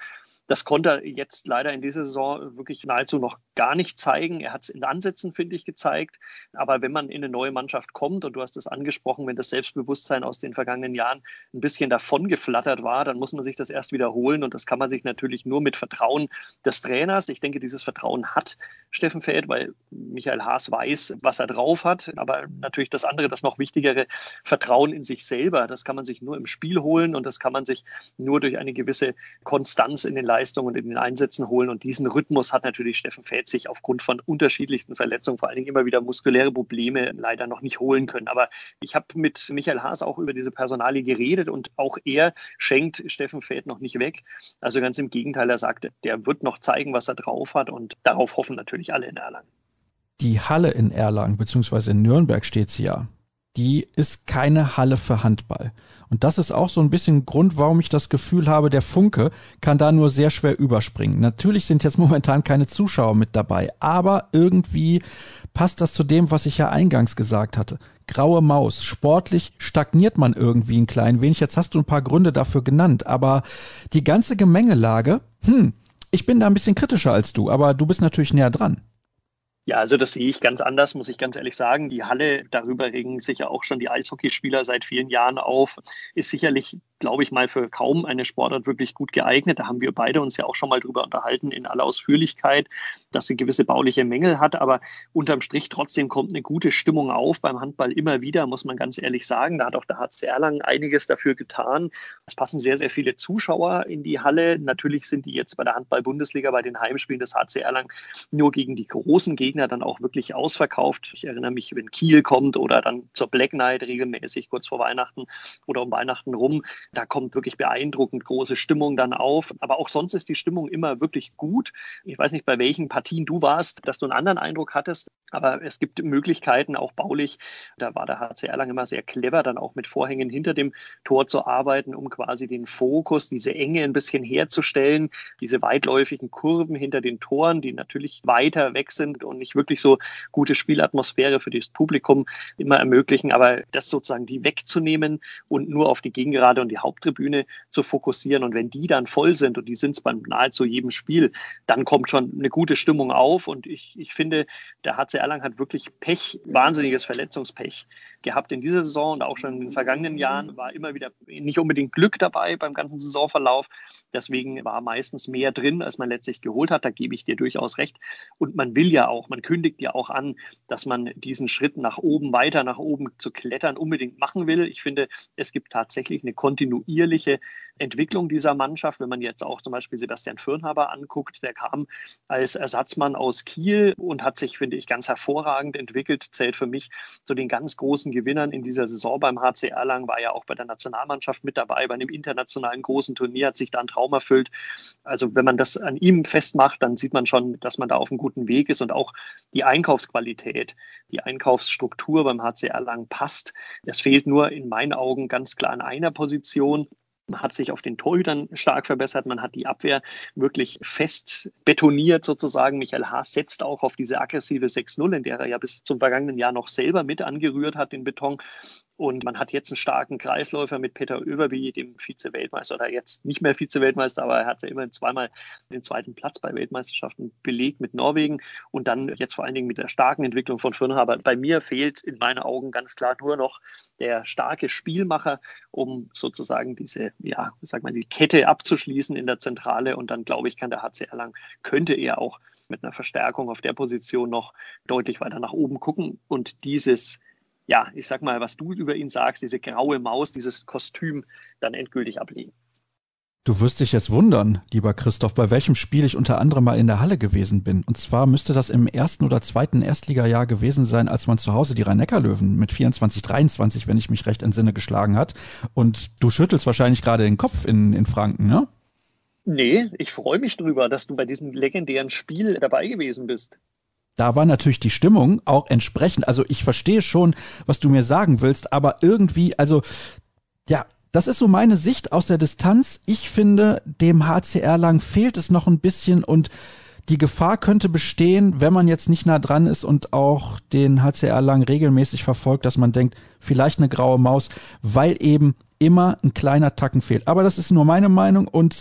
Speaker 4: Das konnte er jetzt leider in dieser Saison wirklich nahezu noch gar nicht zeigen. Er hat es in Ansätzen, finde ich, gezeigt. Aber wenn man in eine neue Mannschaft kommt, und du hast es angesprochen, wenn das Selbstbewusstsein aus den vergangenen Jahren ein bisschen davon geflattert war, dann muss man sich das erst wiederholen. Und das kann man sich natürlich nur mit Vertrauen des Trainers. Ich denke, dieses Vertrauen hat Steffen Väth, weil Michael Haas weiß, was er drauf hat. Aber natürlich das andere, das noch wichtigere, Vertrauen in sich selber. Das kann man sich nur im Spiel holen und das kann man sich nur durch eine gewisse Konstanz in den Leistungen und in den Einsätzen holen. Und diesen Rhythmus hat natürlich Steffen Väth sich aufgrund von unterschiedlichsten Verletzungen, vor allen Dingen immer wieder muskuläre Probleme, leider noch nicht holen können. Aber ich habe mit Michael Haas auch über diese Personalie geredet und auch er schenkt Steffen Väth noch nicht weg. Also ganz im Gegenteil, er sagt, der wird noch zeigen, was er drauf hat und darauf hoffen natürlich alle in Erlangen.
Speaker 2: Die Halle in Erlangen, beziehungsweise in Nürnberg steht sie ja, die ist keine Halle für Handball. Und das ist auch so ein bisschen Grund, warum ich das Gefühl habe, der Funke kann da nur sehr schwer überspringen. Natürlich sind jetzt momentan keine Zuschauer mit dabei, aber irgendwie passt das zu dem, was ich ja eingangs gesagt hatte. Graue Maus, sportlich stagniert man irgendwie ein klein wenig. Jetzt hast du ein paar Gründe dafür genannt, aber die ganze Gemengelage, hm, ich bin da ein bisschen kritischer als du, aber du bist natürlich näher dran.
Speaker 4: Ja, also das sehe ich ganz anders, muss ich ganz ehrlich sagen. Die Halle, darüber regen sich ja auch schon die Eishockeyspieler seit vielen Jahren auf, ist sicherlich, glaube ich mal, für kaum eine Sportart wirklich gut geeignet. Da haben wir beide uns ja auch schon mal drüber unterhalten in aller Ausführlichkeit, dass sie gewisse bauliche Mängel hat. Aber unterm Strich trotzdem kommt eine gute Stimmung auf beim Handball immer wieder, muss man ganz ehrlich sagen. Da hat auch der H C Erlangen einiges dafür getan. Es passen sehr, sehr viele Zuschauer in die Halle. Natürlich sind die jetzt bei der Handball-Bundesliga, bei den Heimspielen des H C Erlangen nur gegen die großen Gegner dann auch wirklich ausverkauft. Ich erinnere mich, wenn Kiel kommt oder dann zur Black Night regelmäßig kurz vor Weihnachten oder um Weihnachten rum, da kommt wirklich beeindruckend große Stimmung dann auf. Aber auch sonst ist die Stimmung immer wirklich gut. Ich weiß nicht, bei welchen Partien du warst, dass du einen anderen Eindruck hattest, aber es gibt Möglichkeiten, auch baulich. Da war der H C Erlangen immer sehr clever, dann auch mit Vorhängen hinter dem Tor zu arbeiten, um quasi den Fokus, diese Enge ein bisschen herzustellen, diese weitläufigen Kurven hinter den Toren, die natürlich weiter weg sind und nicht wirklich so gute Spielatmosphäre für das Publikum immer ermöglichen, aber das sozusagen die wegzunehmen und nur auf die Gegengerade und die Haupttribüne zu fokussieren. Und wenn die dann voll sind, und die sind es beim nahezu jedem Spiel, dann kommt schon eine gute Stimmung auf. Und ich, ich finde, der H C Erlangen hat wirklich Pech, wahnsinniges Verletzungspech gehabt in dieser Saison und auch schon in den vergangenen Jahren, war immer wieder nicht unbedingt Glück dabei beim ganzen Saisonverlauf. Deswegen war meistens mehr drin, als man letztlich geholt hat. Da gebe ich dir durchaus recht. Und man will ja auch, man kündigt ja auch an, dass man diesen Schritt nach oben, weiter nach oben zu klettern unbedingt machen will. Ich finde, es gibt tatsächlich eine kontinuierliche Entwicklung dieser Mannschaft. Wenn man jetzt auch zum Beispiel Sebastian Firnhaber anguckt, der kam als Ersatzmann aus Kiel und hat sich, finde ich, ganz hervorragend entwickelt, zählt für mich zu den ganz großen Gewinnern in dieser Saison beim H C Erlangen, war ja auch bei der Nationalmannschaft mit dabei, bei einem internationalen großen Turnier, hat sich da ein Traum erfüllt. Also wenn man das an ihm festmacht, dann sieht man schon, dass man da auf einem guten Weg ist und auch die Einkaufsqualität, die Einkaufsstruktur beim H C Erlangen passt. Es fehlt nur in meinen Augen ganz klar an einer Position. Man hat sich auf den Torhütern stark verbessert. Man hat die Abwehr wirklich fest betoniert sozusagen. Michael Haas setzt auch auf diese aggressive sechs null, in der er ja bis zum vergangenen Jahr noch selber mit angerührt hat, den Beton. Und man hat jetzt einen starken Kreisläufer mit Peter Överby, dem Vize-Weltmeister, oder jetzt nicht mehr Vize-Weltmeister, aber er hat ja immerhin zweimal den zweiten Platz bei Weltmeisterschaften belegt mit Norwegen. Und dann jetzt vor allen Dingen mit der starken Entwicklung von Firnhaber. Bei mir fehlt in meinen Augen ganz klar nur noch der starke Spielmacher, um sozusagen diese, ja, sag mal, die Kette abzuschließen in der Zentrale. Und dann, glaube ich, kann der H C Erlangen, könnte er auch mit einer Verstärkung auf der Position noch deutlich weiter nach oben gucken. Und dieses, ja, ich sag mal, was du über ihn sagst, diese graue Maus, dieses Kostüm dann endgültig ablegen.
Speaker 2: Du wirst dich jetzt wundern, lieber Christoph, bei welchem Spiel ich unter anderem mal in der Halle gewesen bin. Und zwar müsste das im ersten oder zweiten Erstligajahr gewesen sein, als man zu Hause die Rhein-Neckar-Löwen mit vierundzwanzig dreiundzwanzig, wenn ich mich recht entsinne, geschlagen hat. Und du schüttelst wahrscheinlich gerade den Kopf in, in Franken, ne?
Speaker 4: Nee, ich freue mich drüber, dass du bei diesem legendären Spiel dabei gewesen bist.
Speaker 2: Da war natürlich die Stimmung auch entsprechend. Also ich verstehe schon, was du mir sagen willst, aber irgendwie, also ja, das ist so meine Sicht aus der Distanz. Ich finde, dem H C Erlangen fehlt es noch ein bisschen und die Gefahr könnte bestehen, wenn man jetzt nicht nah dran ist und auch den H C Erlangen regelmäßig verfolgt, dass man denkt, vielleicht eine graue Maus, weil eben immer ein kleiner Tacken fehlt. Aber das ist nur meine Meinung und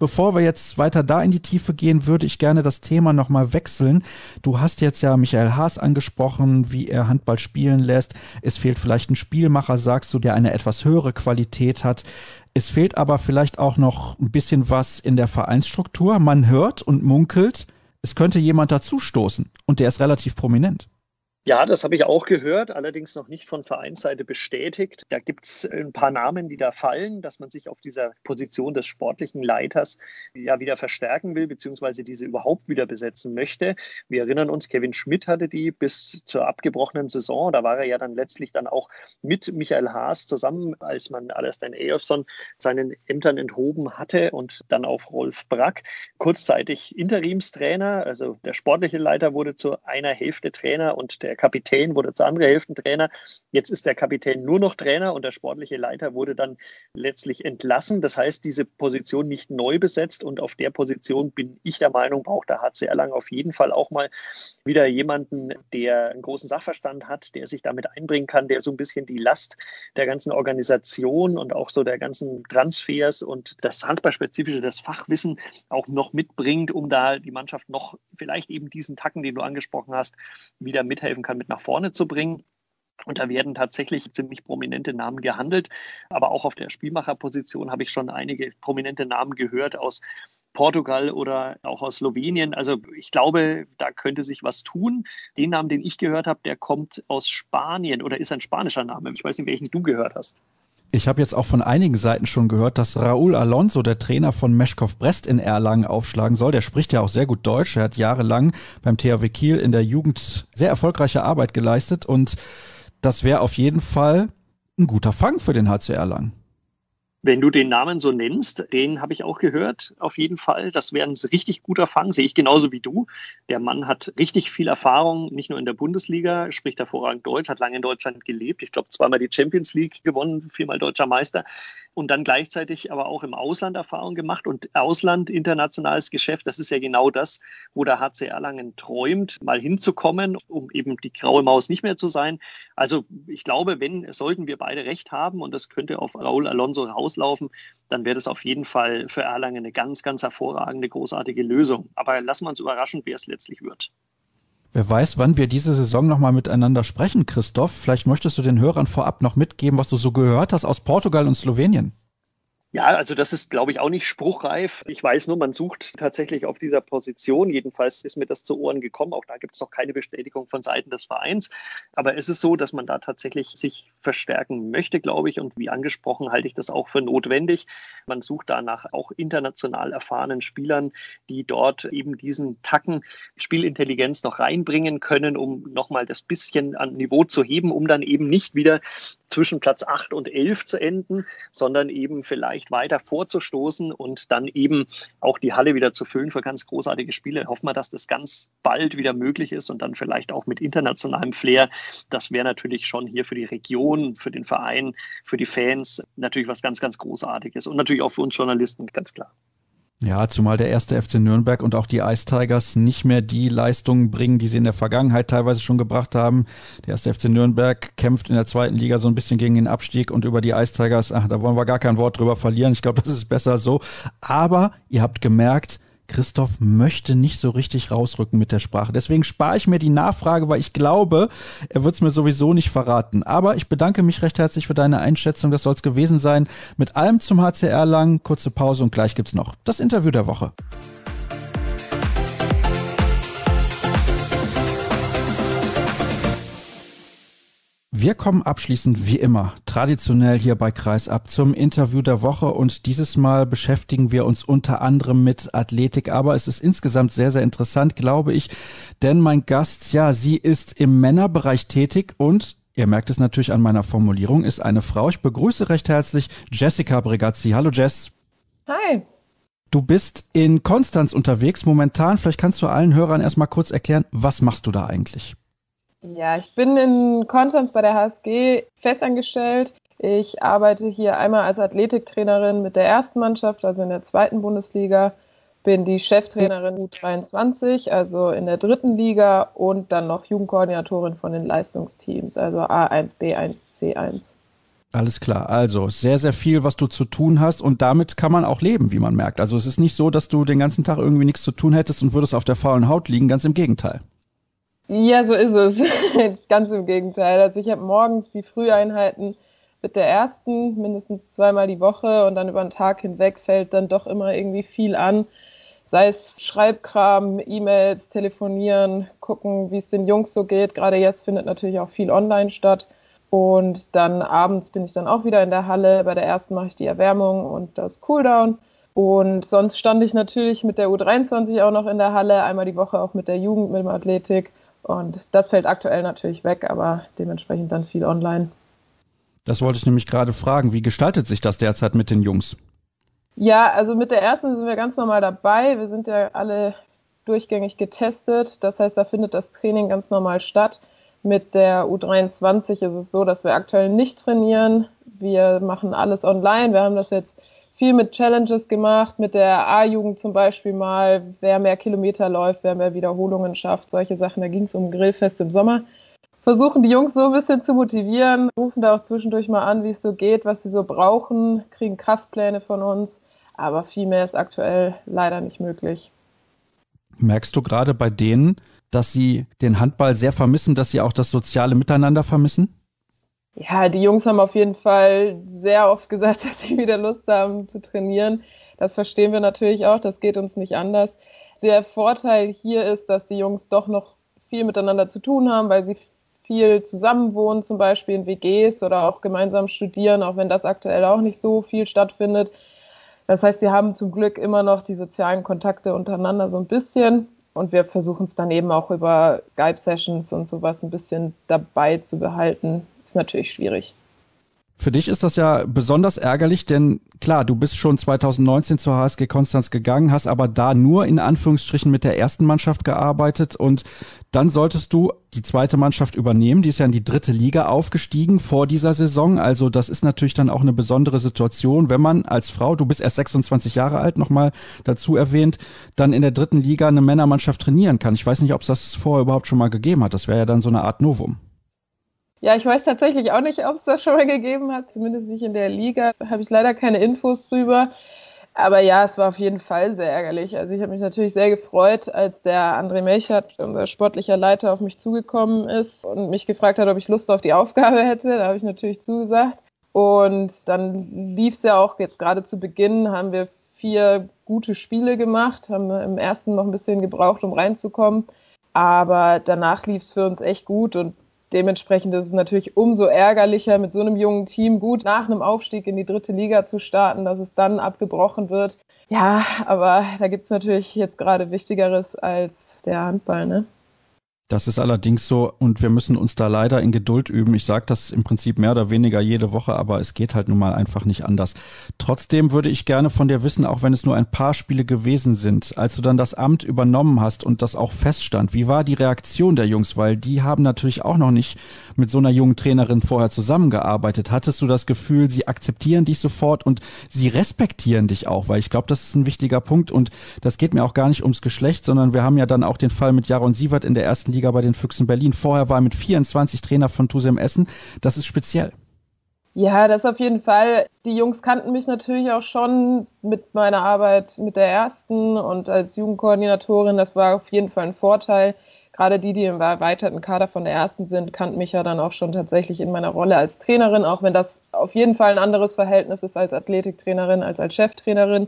Speaker 2: Bevor wir jetzt weiter da in die Tiefe gehen, würde ich gerne das Thema nochmal wechseln. Du hast jetzt ja Michael Haas angesprochen, wie er Handball spielen lässt. Es fehlt vielleicht ein Spielmacher, sagst du, der eine etwas höhere Qualität hat. Es fehlt aber vielleicht auch noch ein bisschen was in der Vereinsstruktur. Man hört und munkelt, es könnte jemand dazustoßen und der ist relativ prominent.
Speaker 4: Ja, das habe ich auch gehört, allerdings noch nicht von Vereinsseite bestätigt. Da gibt es ein paar Namen, die da fallen, dass man sich auf dieser Position des sportlichen Leiters ja wieder verstärken will, beziehungsweise diese überhaupt wieder besetzen möchte. Wir erinnern uns, Kevin Schmidt hatte die bis zur abgebrochenen Saison. Da war er ja dann letztlich dann auch mit Michael Haas zusammen, als man Alastair Eyjolfsson seinen Ämtern enthoben hatte und dann auf Rolf Brack kurzzeitig Interimstrainer. Also der sportliche Leiter wurde zu einer Hälfte Trainer und der Der Kapitän wurde zur anderen Hälfte Trainer. Jetzt ist der Kapitän nur noch Trainer und der sportliche Leiter wurde dann letztlich entlassen. Das heißt, diese Position nicht neu besetzt und auf der Position bin ich der Meinung, braucht der H C Erlangen auf jeden Fall auch mal wieder jemanden, der einen großen Sachverstand hat, der sich damit einbringen kann, der so ein bisschen die Last der ganzen Organisation und auch so der ganzen Transfers und das Handballspezifische, das Fachwissen auch noch mitbringt, um da die Mannschaft noch vielleicht eben diesen Tacken, den du angesprochen hast, wieder mithelfen kann, mit nach vorne zu bringen. Und da werden tatsächlich ziemlich prominente Namen gehandelt. Aber auch auf der Spielmacherposition habe ich schon einige prominente Namen gehört aus Portugal oder auch aus Slowenien. Also ich glaube, da könnte sich was tun. Den Namen, den ich gehört habe, der kommt aus Spanien oder ist ein spanischer Name. Ich weiß nicht, welchen du gehört hast.
Speaker 2: Ich habe jetzt auch von einigen Seiten schon gehört, dass Raúl Alonso, der Trainer von Meshkov Brest in Erlangen, aufschlagen soll. Der spricht ja auch sehr gut Deutsch. Er hat jahrelang beim T H W Kiel in der Jugend sehr erfolgreiche Arbeit geleistet und das wäre auf jeden Fall ein guter Fang für den H C Erlangen.
Speaker 4: Wenn du den Namen so nennst, den habe ich auch gehört, auf jeden Fall. Das wäre ein richtig guter Fang, sehe ich genauso wie du. Der Mann hat richtig viel Erfahrung, nicht nur in der Bundesliga, spricht hervorragend Deutsch, hat lange in Deutschland gelebt. Ich glaube, zweimal die Champions League gewonnen, viermal deutscher Meister. Und dann gleichzeitig aber auch im Ausland Erfahrung gemacht. Und Ausland, internationales Geschäft, das ist ja genau das, wo der H C Erlangen träumt, mal hinzukommen, um eben die graue Maus nicht mehr zu sein. Also ich glaube, wenn, sollten wir beide recht haben und das könnte auf Raúl Alonso rauslaufen, dann wäre das auf jeden Fall für Erlangen eine ganz, ganz hervorragende, großartige Lösung. Aber lassen wir uns überraschen, wer es letztlich wird.
Speaker 2: Wer weiß, wann wir diese Saison nochmal miteinander sprechen, Christoph. Vielleicht möchtest du den Hörern vorab noch mitgeben, was du so gehört hast aus Portugal und Slowenien.
Speaker 4: Ja, also das ist, glaube ich, auch nicht spruchreif. Ich weiß nur, man sucht tatsächlich auf dieser Position. Jedenfalls ist mir das zu Ohren gekommen. Auch da gibt es noch keine Bestätigung von Seiten des Vereins. Aber es ist so, dass man da tatsächlich sich verstärken möchte, glaube ich. Und wie angesprochen, halte ich das auch für notwendig. Man sucht danach auch international erfahrenen Spielern, die dort eben diesen Tacken Spielintelligenz noch reinbringen können, um nochmal das bisschen an Niveau zu heben, um dann eben nicht wieder zwischen Platz acht und elf zu enden, sondern eben vielleicht weiter vorzustoßen und dann eben auch die Halle wieder zu füllen für ganz großartige Spiele. Hoffen wir, dass das ganz bald wieder möglich ist und dann vielleicht auch mit internationalem Flair. Das wäre natürlich schon hier für die Region, für den Verein, für die Fans natürlich was ganz, ganz Großartiges und natürlich auch für uns Journalisten, ganz klar.
Speaker 2: Ja, zumal der erste F C Nürnberg und auch die Ice Tigers nicht mehr die Leistungen bringen, die sie in der Vergangenheit teilweise schon gebracht haben. Der erste F C Nürnberg kämpft in der zweiten Liga so ein bisschen gegen den Abstieg und über die Ice Tigers, ach, da wollen wir gar kein Wort drüber verlieren. Ich glaube, das ist besser so. Aber ihr habt gemerkt, Christoph möchte nicht so richtig rausrücken mit der Sprache. Deswegen spare ich mir die Nachfrage, weil ich glaube, er wird es mir sowieso nicht verraten. Aber ich bedanke mich recht herzlich für deine Einschätzung. Das soll es gewesen sein. Mit allem zum H C Erlangen. Kurze Pause und gleich gibt's noch das Interview der Woche. Wir kommen abschließend wie immer traditionell hier bei Kreisab zum Interview der Woche und dieses Mal beschäftigen wir uns unter anderem mit Athletik, aber es ist insgesamt sehr, sehr interessant, glaube ich, denn mein Gast, ja, sie ist im Männerbereich tätig und ihr merkt es natürlich an meiner Formulierung, ist eine Frau. Ich begrüße recht herzlich Jessica Bregazzi. Hallo Jess.
Speaker 5: Hi.
Speaker 2: Du bist in Konstanz unterwegs momentan. Vielleicht kannst du allen Hörern erstmal kurz erklären, was machst du da eigentlich?
Speaker 5: Ja, ich bin in Konstanz bei der H S G festangestellt. Ich arbeite hier einmal als Athletiktrainerin mit der ersten Mannschaft, also in der zweiten Bundesliga, bin die Cheftrainerin U dreiundzwanzig, also in der dritten Liga und dann noch Jugendkoordinatorin von den Leistungsteams, also A eins, B eins, C eins.
Speaker 2: Alles klar, also sehr, sehr viel, was du zu tun hast und damit kann man auch leben, wie man merkt. Also es ist nicht so, dass du den ganzen Tag irgendwie nichts zu tun hättest und würdest auf der faulen Haut liegen, ganz im Gegenteil.
Speaker 5: Ja, so ist es. Ganz im Gegenteil. Also ich habe morgens die Früheinheiten mit der ersten, mindestens zweimal die Woche und dann über den Tag hinweg fällt dann doch immer irgendwie viel an. Sei es Schreibkram, E-Mails, telefonieren, gucken, wie es den Jungs so geht. Gerade jetzt findet natürlich auch viel online statt. Und dann abends bin ich dann auch wieder in der Halle. Bei der ersten mache ich die Erwärmung und das Cooldown. Und sonst stand ich natürlich mit der U dreiundzwanzig auch noch in der Halle, einmal die Woche auch mit der Jugend, mit dem Athletik. Und das fällt aktuell natürlich weg, aber dementsprechend dann viel online.
Speaker 2: Das wollte ich nämlich gerade fragen. Wie gestaltet sich das derzeit mit den Jungs?
Speaker 5: Ja, also mit der ersten sind wir ganz normal dabei. Wir sind ja alle durchgängig getestet. Das heißt, da findet das Training ganz normal statt. Mit der U dreiundzwanzig ist es so, dass wir aktuell nicht trainieren. Wir machen alles online. Wir haben das jetzt viel mit Challenges gemacht, mit der A-Jugend zum Beispiel mal, wer mehr Kilometer läuft, wer mehr Wiederholungen schafft, solche Sachen. Da ging es um Grillfest im Sommer. Versuchen die Jungs so ein bisschen zu motivieren, rufen da auch zwischendurch mal an, wie es so geht, was sie so brauchen, kriegen Kraftpläne von uns. Aber viel mehr ist aktuell leider nicht möglich.
Speaker 2: Merkst du gerade bei denen, dass sie den Handball sehr vermissen, dass sie auch das soziale Miteinander vermissen?
Speaker 5: Ja, die Jungs haben auf jeden Fall sehr oft gesagt, dass sie wieder Lust haben zu trainieren. Das verstehen wir natürlich auch, das geht uns nicht anders. Der Vorteil hier ist, dass die Jungs doch noch viel miteinander zu tun haben, weil sie viel zusammenwohnen, zum Beispiel in W Gs oder auch gemeinsam studieren, auch wenn das aktuell auch nicht so viel stattfindet. Das heißt, sie haben zum Glück immer noch die sozialen Kontakte untereinander so ein bisschen. Und wir versuchen es dann eben auch über Skype-Sessions und sowas ein bisschen dabei zu behalten. Ist natürlich schwierig.
Speaker 2: Für dich ist das ja besonders ärgerlich, denn klar, du bist schon zwanzig neunzehn zur H S G Konstanz gegangen, hast aber da nur in Anführungsstrichen mit der ersten Mannschaft gearbeitet und dann solltest du die zweite Mannschaft übernehmen. Die ist ja in die dritte Liga aufgestiegen vor dieser Saison. Also das ist natürlich dann auch eine besondere Situation, wenn man als Frau, du bist erst sechsundzwanzig Jahre alt, nochmal dazu erwähnt, dann in der dritten Liga eine Männermannschaft trainieren kann. Ich weiß nicht, ob es das vorher überhaupt schon mal gegeben hat. Das wäre ja dann so eine Art Novum.
Speaker 5: Ja, ich weiß tatsächlich auch nicht, ob es das schon mal gegeben hat, zumindest nicht in der Liga. Da habe ich leider keine Infos drüber. Aber ja, es war auf jeden Fall sehr ärgerlich. Also ich habe mich natürlich sehr gefreut, als der André Melchert, unser sportlicher Leiter, auf mich zugekommen ist und mich gefragt hat, ob ich Lust auf die Aufgabe hätte. Da habe ich natürlich zugesagt. Und dann lief es ja auch jetzt gerade zu Beginn, haben wir vier gute Spiele gemacht, haben im ersten noch ein bisschen gebraucht, um reinzukommen. Aber danach lief es für uns echt gut und dementsprechend ist es natürlich umso ärgerlicher, mit so einem jungen Team gut nach einem Aufstieg in die dritte Liga zu starten, dass es dann abgebrochen wird. Ja, aber da gibt es natürlich jetzt gerade Wichtigeres als der Handball, ne?
Speaker 2: Das ist allerdings so und wir müssen uns da leider in Geduld üben. Ich sage das im Prinzip mehr oder weniger jede Woche, aber es geht halt nun mal einfach nicht anders. Trotzdem würde ich gerne von dir wissen, auch wenn es nur ein paar Spiele gewesen sind, als du dann das Amt übernommen hast und das auch feststand, wie war die Reaktion der Jungs? Weil die haben natürlich auch noch nicht mit so einer jungen Trainerin vorher zusammengearbeitet. Hattest du das Gefühl, sie akzeptieren dich sofort und sie respektieren dich auch? Weil ich glaube, das ist ein wichtiger Punkt und das geht mir auch gar nicht ums Geschlecht, sondern wir haben ja dann auch den Fall mit Jaron Sievert in der ersten Liga bei den Füchsen Berlin. Vorher war er mit vierundzwanzig Trainer von Tusem Essen. Das ist speziell.
Speaker 5: Ja, das auf jeden Fall. Die Jungs kannten mich natürlich auch schon mit meiner Arbeit mit der ersten und als Jugendkoordinatorin. Das war auf jeden Fall ein Vorteil. Gerade die, die im erweiterten Kader von der ersten sind, kannten mich ja dann auch schon tatsächlich in meiner Rolle als Trainerin, auch wenn das auf jeden Fall ein anderes Verhältnis ist als Athletiktrainerin, als als Cheftrainerin.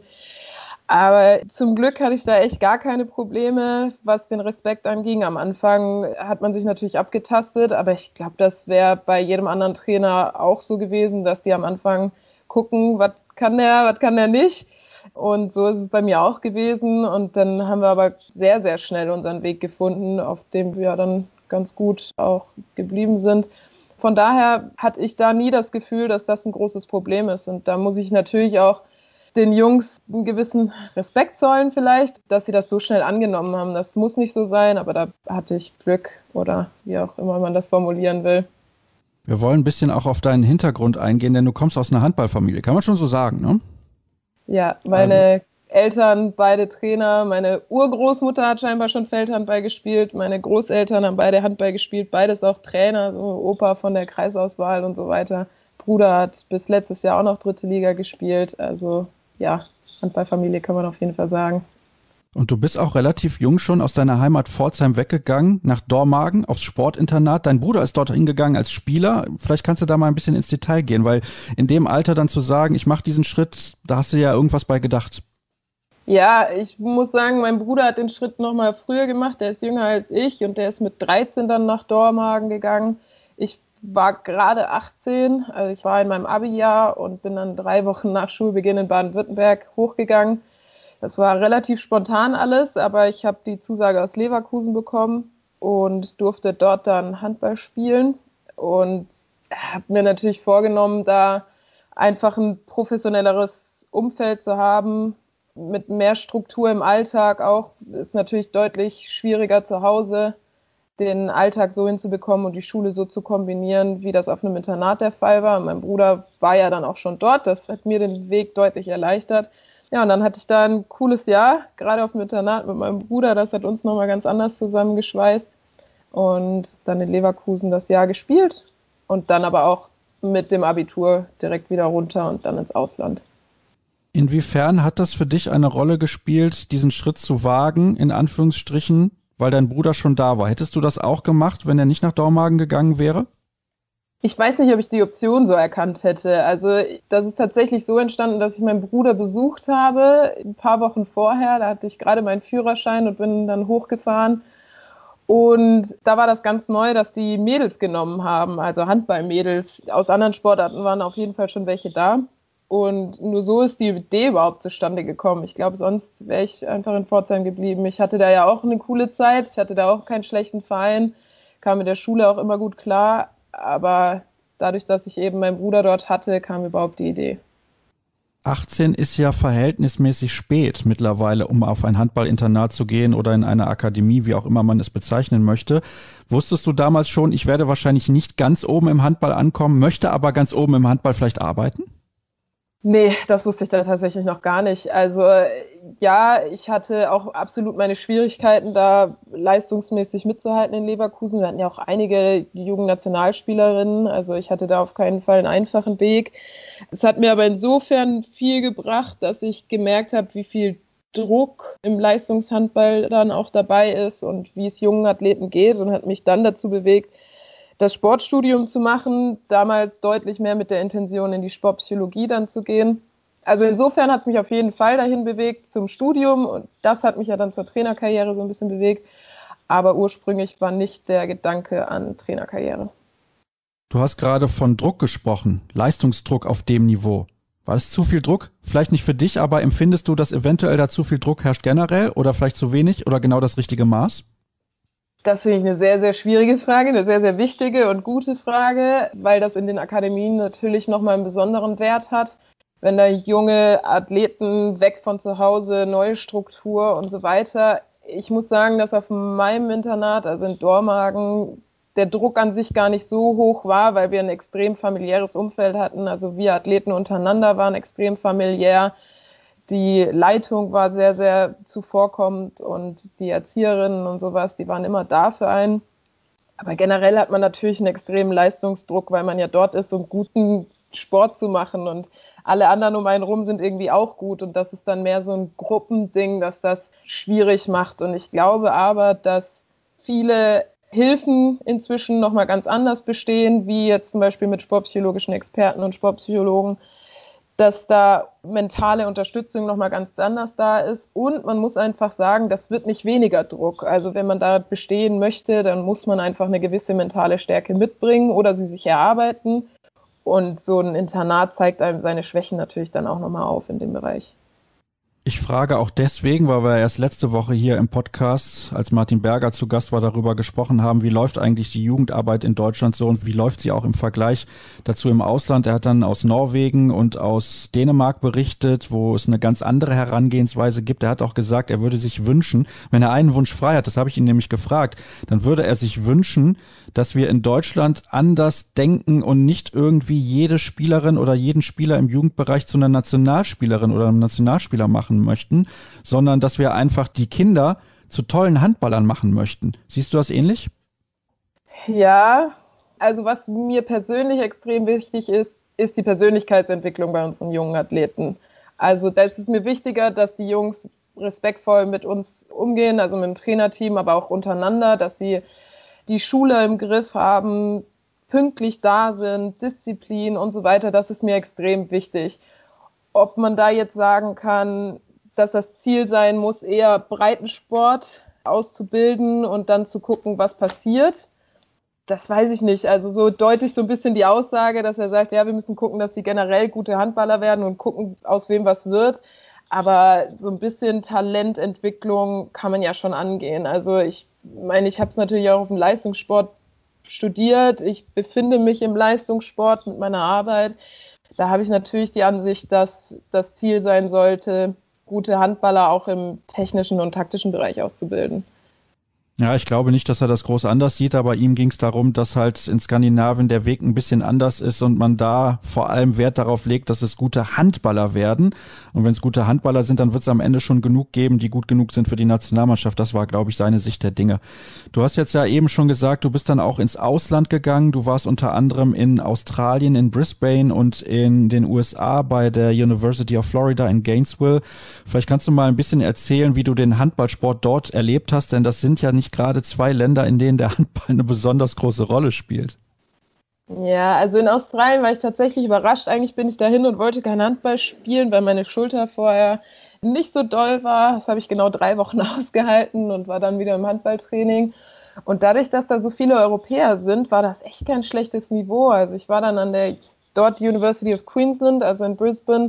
Speaker 5: Aber zum Glück hatte ich da echt gar keine Probleme, was den Respekt anging. Am Anfang hat man sich natürlich abgetastet, aber ich glaube, das wäre bei jedem anderen Trainer auch so gewesen, dass die am Anfang gucken, was kann der, was kann der nicht. Und so ist es bei mir auch gewesen. Und dann haben wir aber sehr, sehr schnell unseren Weg gefunden, auf dem wir dann ganz gut auch geblieben sind. Von daher hatte ich da nie das Gefühl, dass das ein großes Problem ist. Und da muss ich natürlich auch den Jungs einen gewissen Respekt zollen vielleicht, dass sie das so schnell angenommen haben. Das muss nicht so sein, aber da hatte ich Glück oder wie auch immer man das formulieren will.
Speaker 2: Wir wollen ein bisschen auch auf deinen Hintergrund eingehen, denn du kommst aus einer Handballfamilie, kann man schon so sagen, ne?
Speaker 5: Ja, meine Eltern, beide Trainer, meine Urgroßmutter hat scheinbar schon Feldhandball gespielt, meine Großeltern haben beide Handball gespielt, beides auch Trainer, so Opa von der Kreisauswahl und so weiter. Bruder hat bis letztes Jahr auch noch dritte Liga gespielt. Also ja, Handballfamilie kann man auf jeden Fall sagen.
Speaker 2: Und du bist auch relativ jung schon aus deiner Heimat Pforzheim weggegangen, nach Dormagen, aufs Sportinternat. Dein Bruder ist dort hingegangen als Spieler. Vielleicht kannst du da mal ein bisschen ins Detail gehen, weil in dem Alter dann zu sagen, ich mache diesen Schritt, da hast du ja irgendwas bei gedacht.
Speaker 5: Ja, ich muss sagen, mein Bruder hat den Schritt noch mal früher gemacht. Der ist jünger als ich und der ist mit dreizehn dann nach Dormagen gegangen. Ich war gerade achtzehn, also ich war in meinem Abi-Jahr und bin dann drei Wochen nach Schulbeginn in Baden-Württemberg hochgegangen. Das war relativ spontan alles, aber ich habe die Zusage aus Leverkusen bekommen und durfte dort dann Handball spielen und habe mir natürlich vorgenommen, da einfach ein professionelleres Umfeld zu haben, mit mehr Struktur im Alltag auch. Ist natürlich deutlich schwieriger zu Hause, den Alltag so hinzubekommen und die Schule so zu kombinieren, wie das auf einem Internat der Fall war. Mein Bruder war ja dann auch schon dort, das hat mir den Weg deutlich erleichtert. Ja, und dann hatte ich da ein cooles Jahr, gerade auf dem Internat mit meinem Bruder. Das hat uns nochmal ganz anders zusammengeschweißt. Und dann in Leverkusen das Jahr gespielt und dann aber auch mit dem Abitur direkt wieder runter und dann ins Ausland.
Speaker 2: Inwiefern hat das für dich eine Rolle gespielt, diesen Schritt zu wagen, in Anführungsstrichen, weil dein Bruder schon da war? Hättest du das auch gemacht, wenn er nicht nach Dormagen gegangen wäre?
Speaker 5: Ich weiß nicht, ob ich die Option so erkannt hätte. Also das ist tatsächlich so entstanden, dass ich meinen Bruder besucht habe, ein paar Wochen vorher. Da hatte ich gerade meinen Führerschein und bin dann hochgefahren. Und da war das ganz neu, dass die Mädels genommen haben, also Handballmädels. Aus anderen Sportarten waren auf jeden Fall schon welche da. Und nur so ist die Idee überhaupt zustande gekommen. Ich glaube, sonst wäre ich einfach in Pforzheim geblieben. Ich hatte da ja auch eine coole Zeit. Ich hatte da auch keinen schlechten Verein, kam mit der Schule auch immer gut klar. Aber dadurch, dass ich eben meinen Bruder dort hatte, kam überhaupt die Idee.
Speaker 2: achtzehn ist ja verhältnismäßig spät mittlerweile, um auf ein Handballinternat zu gehen oder in eine Akademie, wie auch immer man es bezeichnen möchte. Wusstest du damals schon, ich werde wahrscheinlich nicht ganz oben im Handball ankommen, möchte aber ganz oben im Handball vielleicht arbeiten?
Speaker 5: Nee, das wusste ich da tatsächlich noch gar nicht. Also ja, ich hatte auch absolut meine Schwierigkeiten, da leistungsmäßig mitzuhalten in Leverkusen. Wir hatten ja auch einige Jugendnationalspielerinnen, also ich hatte da auf keinen Fall einen einfachen Weg. Es hat mir aber insofern viel gebracht, dass ich gemerkt habe, wie viel Druck im Leistungshandball dann auch dabei ist und wie es jungen Athleten geht und hat mich dann dazu bewegt, das Sportstudium zu machen, damals deutlich mehr mit der Intention, in die Sportpsychologie dann zu gehen. Also insofern hat es mich auf jeden Fall dahin bewegt zum Studium und das hat mich ja dann zur Trainerkarriere so ein bisschen bewegt. Aber ursprünglich war nicht der Gedanke an Trainerkarriere.
Speaker 2: Du hast gerade von Druck gesprochen, Leistungsdruck auf dem Niveau. War das zu viel Druck? Vielleicht nicht für dich, aber empfindest du, dass eventuell da zu viel Druck herrscht generell oder vielleicht zu wenig oder genau das richtige Maß?
Speaker 5: Das finde ich eine sehr, sehr schwierige Frage, eine sehr, sehr wichtige und gute Frage, weil das in den Akademien natürlich nochmal einen besonderen Wert hat. Wenn da junge Athleten weg von zu Hause, neue Struktur und so weiter. Ich muss sagen, dass auf meinem Internat, also in Dormagen, der Druck an sich gar nicht so hoch war, weil wir ein extrem familiäres Umfeld hatten. Also wir Athleten untereinander waren extrem familiär. Die Leitung war sehr, sehr zuvorkommend und die Erzieherinnen und sowas, die waren immer da für einen. Aber generell hat man natürlich einen extremen Leistungsdruck, weil man ja dort ist, um guten Sport zu machen und alle anderen um einen rum sind irgendwie auch gut und das ist dann mehr so ein Gruppending, das das schwierig macht. Und ich glaube aber, dass viele Hilfen inzwischen nochmal ganz anders bestehen, wie jetzt zum Beispiel mit sportpsychologischen Experten und Sportpsychologen, dass da mentale Unterstützung nochmal ganz anders da ist. Und man muss einfach sagen, das wird nicht weniger Druck. Also wenn man da bestehen möchte, dann muss man einfach eine gewisse mentale Stärke mitbringen oder sie sich erarbeiten. Und so ein Internat zeigt einem seine Schwächen natürlich dann auch nochmal auf in dem Bereich.
Speaker 2: Ich frage auch deswegen, weil wir erst letzte Woche hier im Podcast, als Martin Berger zu Gast war, darüber gesprochen haben, wie läuft eigentlich die Jugendarbeit in Deutschland so und wie läuft sie auch im Vergleich dazu im Ausland. Er hat dann aus Norwegen und aus Dänemark berichtet, wo es eine ganz andere Herangehensweise gibt. Er hat auch gesagt, er würde sich wünschen, wenn er einen Wunsch frei hat, das habe ich ihn nämlich gefragt, dann würde er sich wünschen, dass wir in Deutschland anders denken und nicht irgendwie jede Spielerin oder jeden Spieler im Jugendbereich zu einer Nationalspielerin oder einem Nationalspieler machen möchten, sondern dass wir einfach die Kinder zu tollen Handballern machen möchten. Siehst du das ähnlich?
Speaker 5: Ja, also was mir persönlich extrem wichtig ist, ist die Persönlichkeitsentwicklung bei unseren jungen Athleten. Also da ist es mir wichtiger, dass die Jungs respektvoll mit uns umgehen, also mit dem Trainerteam, aber auch untereinander, dass sie die Schule im Griff haben, pünktlich da sind, Disziplin und so weiter. Das ist mir extrem wichtig. Ob man da jetzt sagen kann, dass das Ziel sein muss, eher Breitensport auszubilden und dann zu gucken, was passiert, das weiß ich nicht. Also so deutlich so ein bisschen die Aussage, dass er sagt, ja, wir müssen gucken, dass sie generell gute Handballer werden und gucken, aus wem was wird. Aber so ein bisschen Talententwicklung kann man ja schon angehen. Also ich meine, ich habe es natürlich auch auf dem Leistungssport studiert. Ich befinde mich im Leistungssport mit meiner Arbeit. Da habe ich natürlich die Ansicht, dass das Ziel sein sollte, gute Handballer auch im technischen und taktischen Bereich auszubilden.
Speaker 2: Ja, ich glaube nicht, dass er das groß anders sieht, aber ihm ging es darum, dass halt in Skandinavien der Weg ein bisschen anders ist und man da vor allem Wert darauf legt, dass es gute Handballer werden. Und wenn es gute Handballer sind, dann wird es am Ende schon genug geben, die gut genug sind für die Nationalmannschaft. Das war, glaube ich, seine Sicht der Dinge. Du hast jetzt ja eben schon gesagt, du bist dann auch ins Ausland gegangen. Du warst unter anderem in Australien, in Brisbane und in den U S A bei der University of Florida in Gainesville. Vielleicht kannst du mal ein bisschen erzählen, wie du den Handballsport dort erlebt hast, denn das sind ja nicht gerade zwei Länder, in denen der Handball eine besonders große Rolle spielt.
Speaker 5: Ja, also in Australien war ich tatsächlich überrascht. Eigentlich bin ich dahin und wollte kein Handball spielen, weil meine Schulter vorher nicht so doll war. Das habe ich genau drei Wochen ausgehalten und war dann wieder im Handballtraining. Und dadurch, dass da so viele Europäer sind, war das echt kein schlechtes Niveau. Also ich war dann an der dort University of Queensland, also in Brisbane,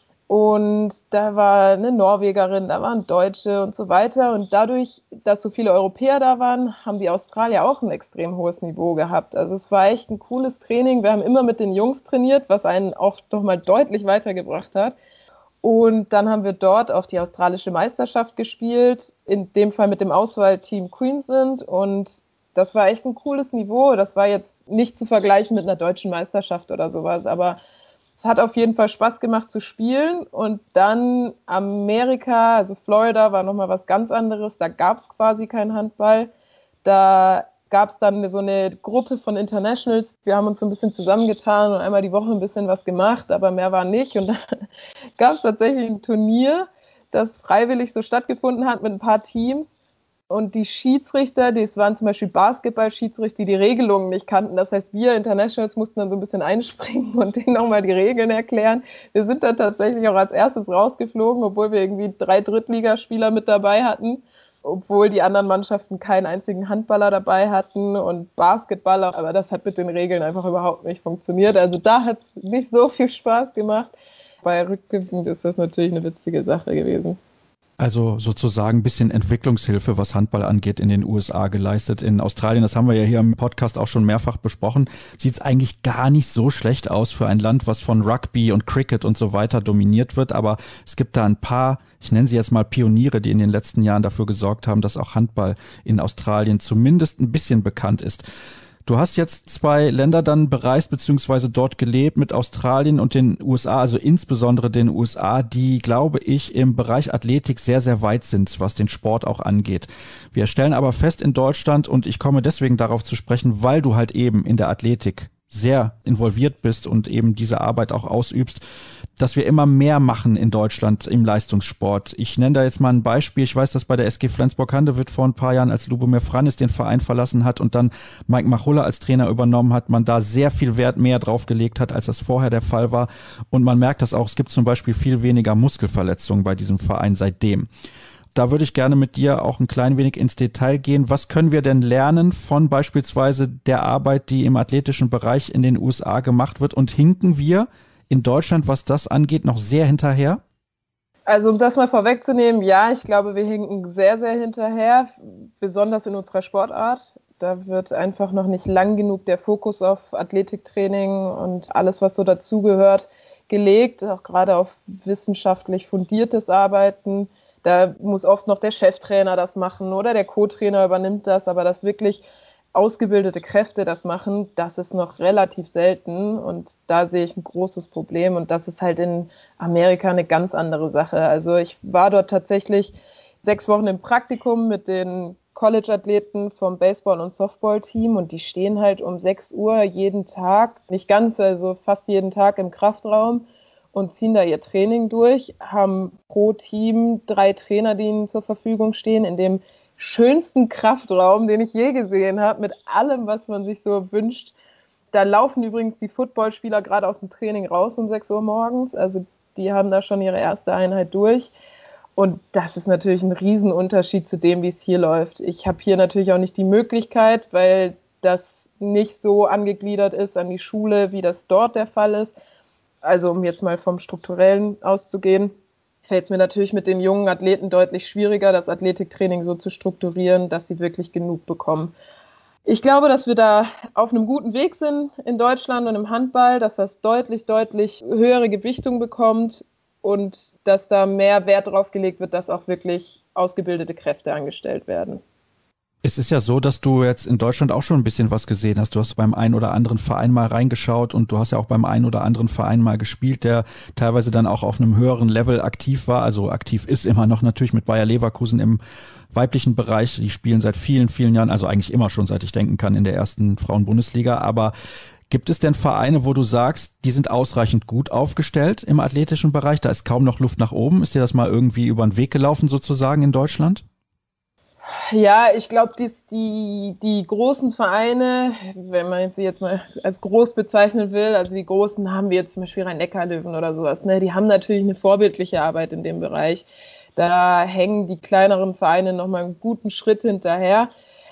Speaker 5: und da war eine Norwegerin, da waren Deutsche und so weiter. Und dadurch, dass so viele Europäer da waren, haben die Australier auch ein extrem hohes Niveau gehabt. Also es war echt ein cooles Training. Wir haben immer mit den Jungs trainiert, was einen auch nochmal deutlich weitergebracht hat. Und dann haben wir dort auch die australische Meisterschaft gespielt, in dem Fall mit dem Auswahlteam Queensland. Und das war echt ein cooles Niveau. Das war jetzt nicht zu vergleichen mit einer deutschen Meisterschaft oder sowas, aber es hat auf jeden Fall Spaß gemacht zu spielen. Und dann Amerika, also Florida, war nochmal was ganz anderes. Da gab es quasi keinen Handball. Da gab es dann so eine Gruppe von Internationals. Wir haben uns so ein bisschen zusammengetan und einmal die Woche ein bisschen was gemacht, aber mehr war nicht. Und da gab es tatsächlich ein Turnier, das freiwillig so stattgefunden hat mit ein paar Teams. Und die Schiedsrichter, das waren zum Beispiel Basketball-Schiedsrichter, die die Regelungen nicht kannten. Das heißt, wir Internationals mussten dann so ein bisschen einspringen und denen nochmal die Regeln erklären. Wir sind dann tatsächlich auch als erstes rausgeflogen, obwohl wir irgendwie drei Drittligaspieler mit dabei hatten, obwohl die anderen Mannschaften keinen einzigen Handballer dabei hatten und Basketballer. Aber das hat mit den Regeln einfach überhaupt nicht funktioniert. Also da hat es nicht so viel Spaß gemacht. Bei rückblickend ist das natürlich eine witzige Sache gewesen.
Speaker 2: Also sozusagen ein bisschen Entwicklungshilfe, was Handball angeht, in den U S A geleistet. In Australien, das haben wir ja hier im Podcast auch schon mehrfach besprochen, sieht es eigentlich gar nicht so schlecht aus für ein Land, was von Rugby und Cricket und so weiter dominiert wird. Aber es gibt da ein paar, ich nenne sie jetzt mal Pioniere, die in den letzten Jahren dafür gesorgt haben, dass auch Handball in Australien zumindest ein bisschen bekannt ist. Du hast jetzt zwei Länder dann bereist beziehungsweise dort gelebt mit Australien und den U S A, also insbesondere den U S A, die, glaube ich, im Bereich Athletik sehr, sehr weit sind, was den Sport auch angeht. Wir stellen aber fest in Deutschland, und ich komme deswegen darauf zu sprechen, weil du halt eben in der Athletik sehr involviert bist und eben diese Arbeit auch ausübst, dass wir immer mehr machen in Deutschland im Leistungssport. Ich nenne da jetzt mal ein Beispiel. Ich weiß, dass bei der S G Flensburg-Handewitt vor ein paar Jahren, als Lubomir Franis den Verein verlassen hat und dann Mike Machulla als Trainer übernommen hat, man da sehr viel Wert mehr drauf gelegt hat, als das vorher der Fall war. Und man merkt das auch, es gibt zum Beispiel viel weniger Muskelverletzungen bei diesem Verein seitdem. Da würde ich gerne mit dir auch ein klein wenig ins Detail gehen. Was können wir denn lernen von beispielsweise der Arbeit, die im athletischen Bereich in den U S A gemacht wird? Und hinken wir in Deutschland, was das angeht, noch sehr hinterher?
Speaker 5: Also um das mal vorwegzunehmen, ja, ich glaube, wir hinken sehr, sehr hinterher, besonders in unserer Sportart. Da wird einfach noch nicht lang genug der Fokus auf Athletiktraining und alles, was so dazugehört, gelegt, auch gerade auf wissenschaftlich fundiertes Arbeiten. Da muss oft noch der Cheftrainer das machen oder der Co-Trainer übernimmt das, aber dass wirklich ausgebildete Kräfte das machen, das ist noch relativ selten und da sehe ich ein großes Problem und das ist halt in Amerika eine ganz andere Sache. Also ich war dort tatsächlich sechs Wochen im Praktikum mit den College-Athleten vom Baseball- und Softball-Team und die stehen halt um sechs Uhr jeden Tag, nicht ganz, also fast jeden Tag im Kraftraum und ziehen da ihr Training durch, haben pro Team drei Trainer, die ihnen zur Verfügung stehen, in dem schönsten Kraftraum, den ich je gesehen habe, mit allem, was man sich so wünscht. Da laufen übrigens die Footballspieler gerade aus dem Training raus um sechs Uhr morgens, also die haben da schon ihre erste Einheit durch. Und das ist natürlich ein Riesenunterschied zu dem, wie es hier läuft. Ich habe hier natürlich auch nicht die Möglichkeit, weil das nicht so angegliedert ist an die Schule, wie das dort der Fall ist. Also um jetzt mal vom Strukturellen auszugehen, fällt es mir natürlich mit den jungen Athleten deutlich schwieriger, das Athletiktraining so zu strukturieren, dass sie wirklich genug bekommen. Ich glaube, dass wir da auf einem guten Weg sind in Deutschland und im Handball, dass das deutlich, deutlich höhere Gewichtung bekommt. Und dass da mehr Wert drauf gelegt wird, dass auch wirklich ausgebildete Kräfte angestellt werden.
Speaker 2: Es ist ja so, dass du jetzt in Deutschland auch schon ein bisschen was gesehen hast. Du hast beim einen oder anderen Verein mal reingeschaut und du hast ja auch beim einen oder anderen Verein mal gespielt, der teilweise dann auch auf einem höheren Level aktiv war. Also aktiv ist immer noch natürlich mit Bayer Leverkusen im weiblichen Bereich. Die spielen seit vielen, vielen Jahren, also eigentlich immer schon, seit ich denken kann, in der ersten Frauen-Bundesliga. Aber gibt es denn Vereine, wo du sagst, die sind ausreichend gut aufgestellt im athletischen Bereich? Da ist kaum noch Luft nach oben. Ist dir das mal irgendwie über den Weg gelaufen sozusagen in Deutschland?
Speaker 5: Ja, ich glaube, die, die, die großen Vereine, wenn man sie jetzt mal als groß bezeichnen will, also die großen haben wir jetzt zum Beispiel Rhein-Neckar-Löwen oder sowas, ne? Die haben natürlich eine vorbildliche Arbeit in dem Bereich. Da hängen die kleineren Vereine nochmal einen guten Schritt hinterher.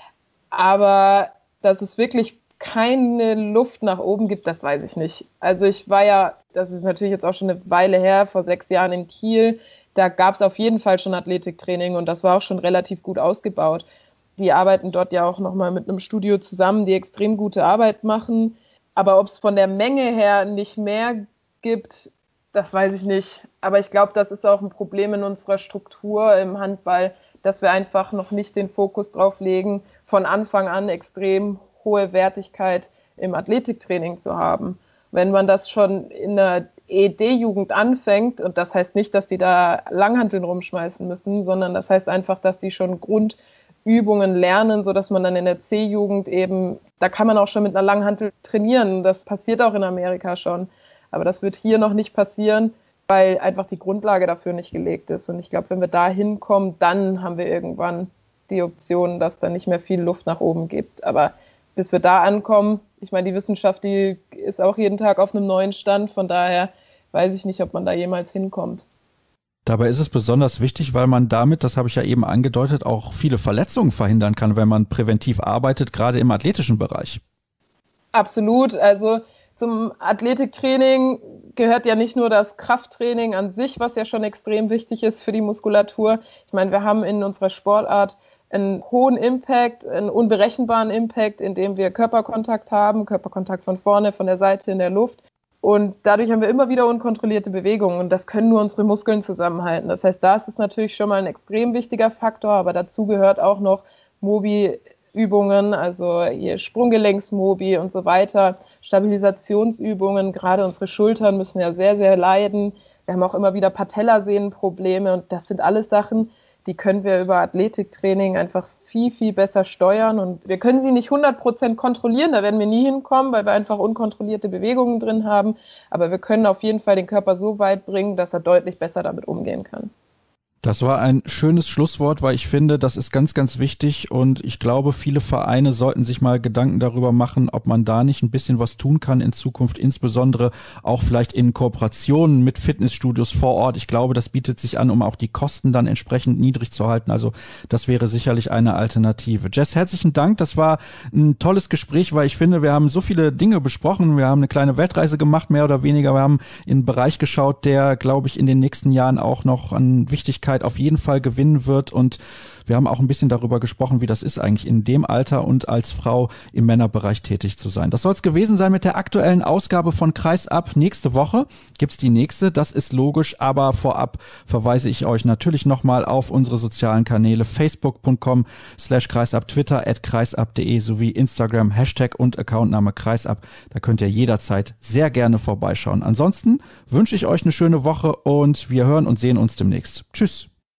Speaker 5: Aber dass es wirklich keine Luft nach oben gibt, das weiß ich nicht. Also ich war ja, das ist natürlich jetzt auch schon eine Weile her, vor sechs Jahren in Kiel, da gab es auf jeden Fall schon Athletiktraining und das war auch schon relativ gut ausgebaut. Die arbeiten dort ja auch nochmal mit einem Studio zusammen, die extrem gute Arbeit machen. Aber ob es von der Menge her nicht mehr gibt, das weiß ich nicht. Aber ich glaube, das ist auch ein Problem in unserer Struktur im Handball, dass wir einfach noch nicht den Fokus drauf legen, von Anfang an extrem hohe Wertigkeit im Athletiktraining zu haben. Wenn man das schon in der E D-Jugend anfängt, und das heißt nicht, dass die da Langhanteln rumschmeißen müssen, sondern das heißt einfach, dass die schon Grundübungen lernen, sodass man dann in der C-Jugend eben, da kann man auch schon mit einer Langhantel trainieren. Das passiert auch in Amerika schon. Aber das wird hier noch nicht passieren, weil einfach die Grundlage dafür nicht gelegt ist. Und ich glaube, wenn wir da hinkommen, dann haben wir irgendwann die Option, dass da nicht mehr viel Luft nach oben gibt. Aber bis wir da ankommen, ich meine, die Wissenschaft, die ist auch jeden Tag auf einem neuen Stand, von daher weiß ich nicht, ob man da jemals hinkommt.
Speaker 2: Dabei ist es besonders wichtig, weil man damit, das habe ich ja eben angedeutet, auch viele Verletzungen verhindern kann, wenn man präventiv arbeitet, gerade im athletischen Bereich.
Speaker 5: Absolut, also zum Athletiktraining gehört ja nicht nur das Krafttraining an sich, was ja schon extrem wichtig ist für die Muskulatur. Ich meine, wir haben in unserer Sportart einen hohen Impact, einen unberechenbaren Impact, indem wir Körperkontakt haben, Körperkontakt von vorne, von der Seite in der Luft. Und dadurch haben wir immer wieder unkontrollierte Bewegungen und das können nur unsere Muskeln zusammenhalten. Das heißt, da ist es natürlich schon mal ein extrem wichtiger Faktor, aber dazu gehört auch noch Mobi-Übungen, also hier Sprunggelenksmobi und so weiter, Stabilisationsübungen, gerade unsere Schultern müssen ja sehr, sehr leiden. Wir haben auch immer wieder Patellasehnenprobleme und das sind alles Sachen, die können wir über Athletiktraining einfach viel, viel besser steuern und wir können sie nicht hundert Prozent kontrollieren, da werden wir nie hinkommen, weil wir einfach unkontrollierte Bewegungen drin haben, aber wir können auf jeden Fall den Körper so weit bringen, dass er deutlich besser damit umgehen kann.
Speaker 2: Das war ein schönes Schlusswort, weil ich finde, das ist ganz, ganz wichtig und ich glaube, viele Vereine sollten sich mal Gedanken darüber machen, ob man da nicht ein bisschen was tun kann in Zukunft, insbesondere auch vielleicht in Kooperationen mit Fitnessstudios vor Ort. Ich glaube, das bietet sich an, um auch die Kosten dann entsprechend niedrig zu halten. Also das wäre sicherlich eine Alternative. Jess, herzlichen Dank. Das war ein tolles Gespräch, weil ich finde, wir haben so viele Dinge besprochen. Wir haben eine kleine Weltreise gemacht, mehr oder weniger. Wir haben in einen Bereich geschaut, der, glaube ich, in den nächsten Jahren auch noch an Wichtigkeit auf jeden Fall gewinnen wird und wir haben auch ein bisschen darüber gesprochen, wie das ist eigentlich in dem Alter und als Frau im Männerbereich tätig zu sein. Das soll es gewesen sein mit der aktuellen Ausgabe von Kreisab. Nächste Woche gibt's die nächste, das ist logisch, aber vorab verweise ich euch natürlich nochmal auf unsere sozialen Kanäle facebook punkt com slash kreisab, Twitter at kreisab punkt de sowie Instagram, Hashtag und Accountname Kreisab. Da könnt ihr jederzeit sehr gerne vorbeischauen. Ansonsten wünsche ich euch eine schöne Woche und wir hören und sehen uns demnächst. Tschüss.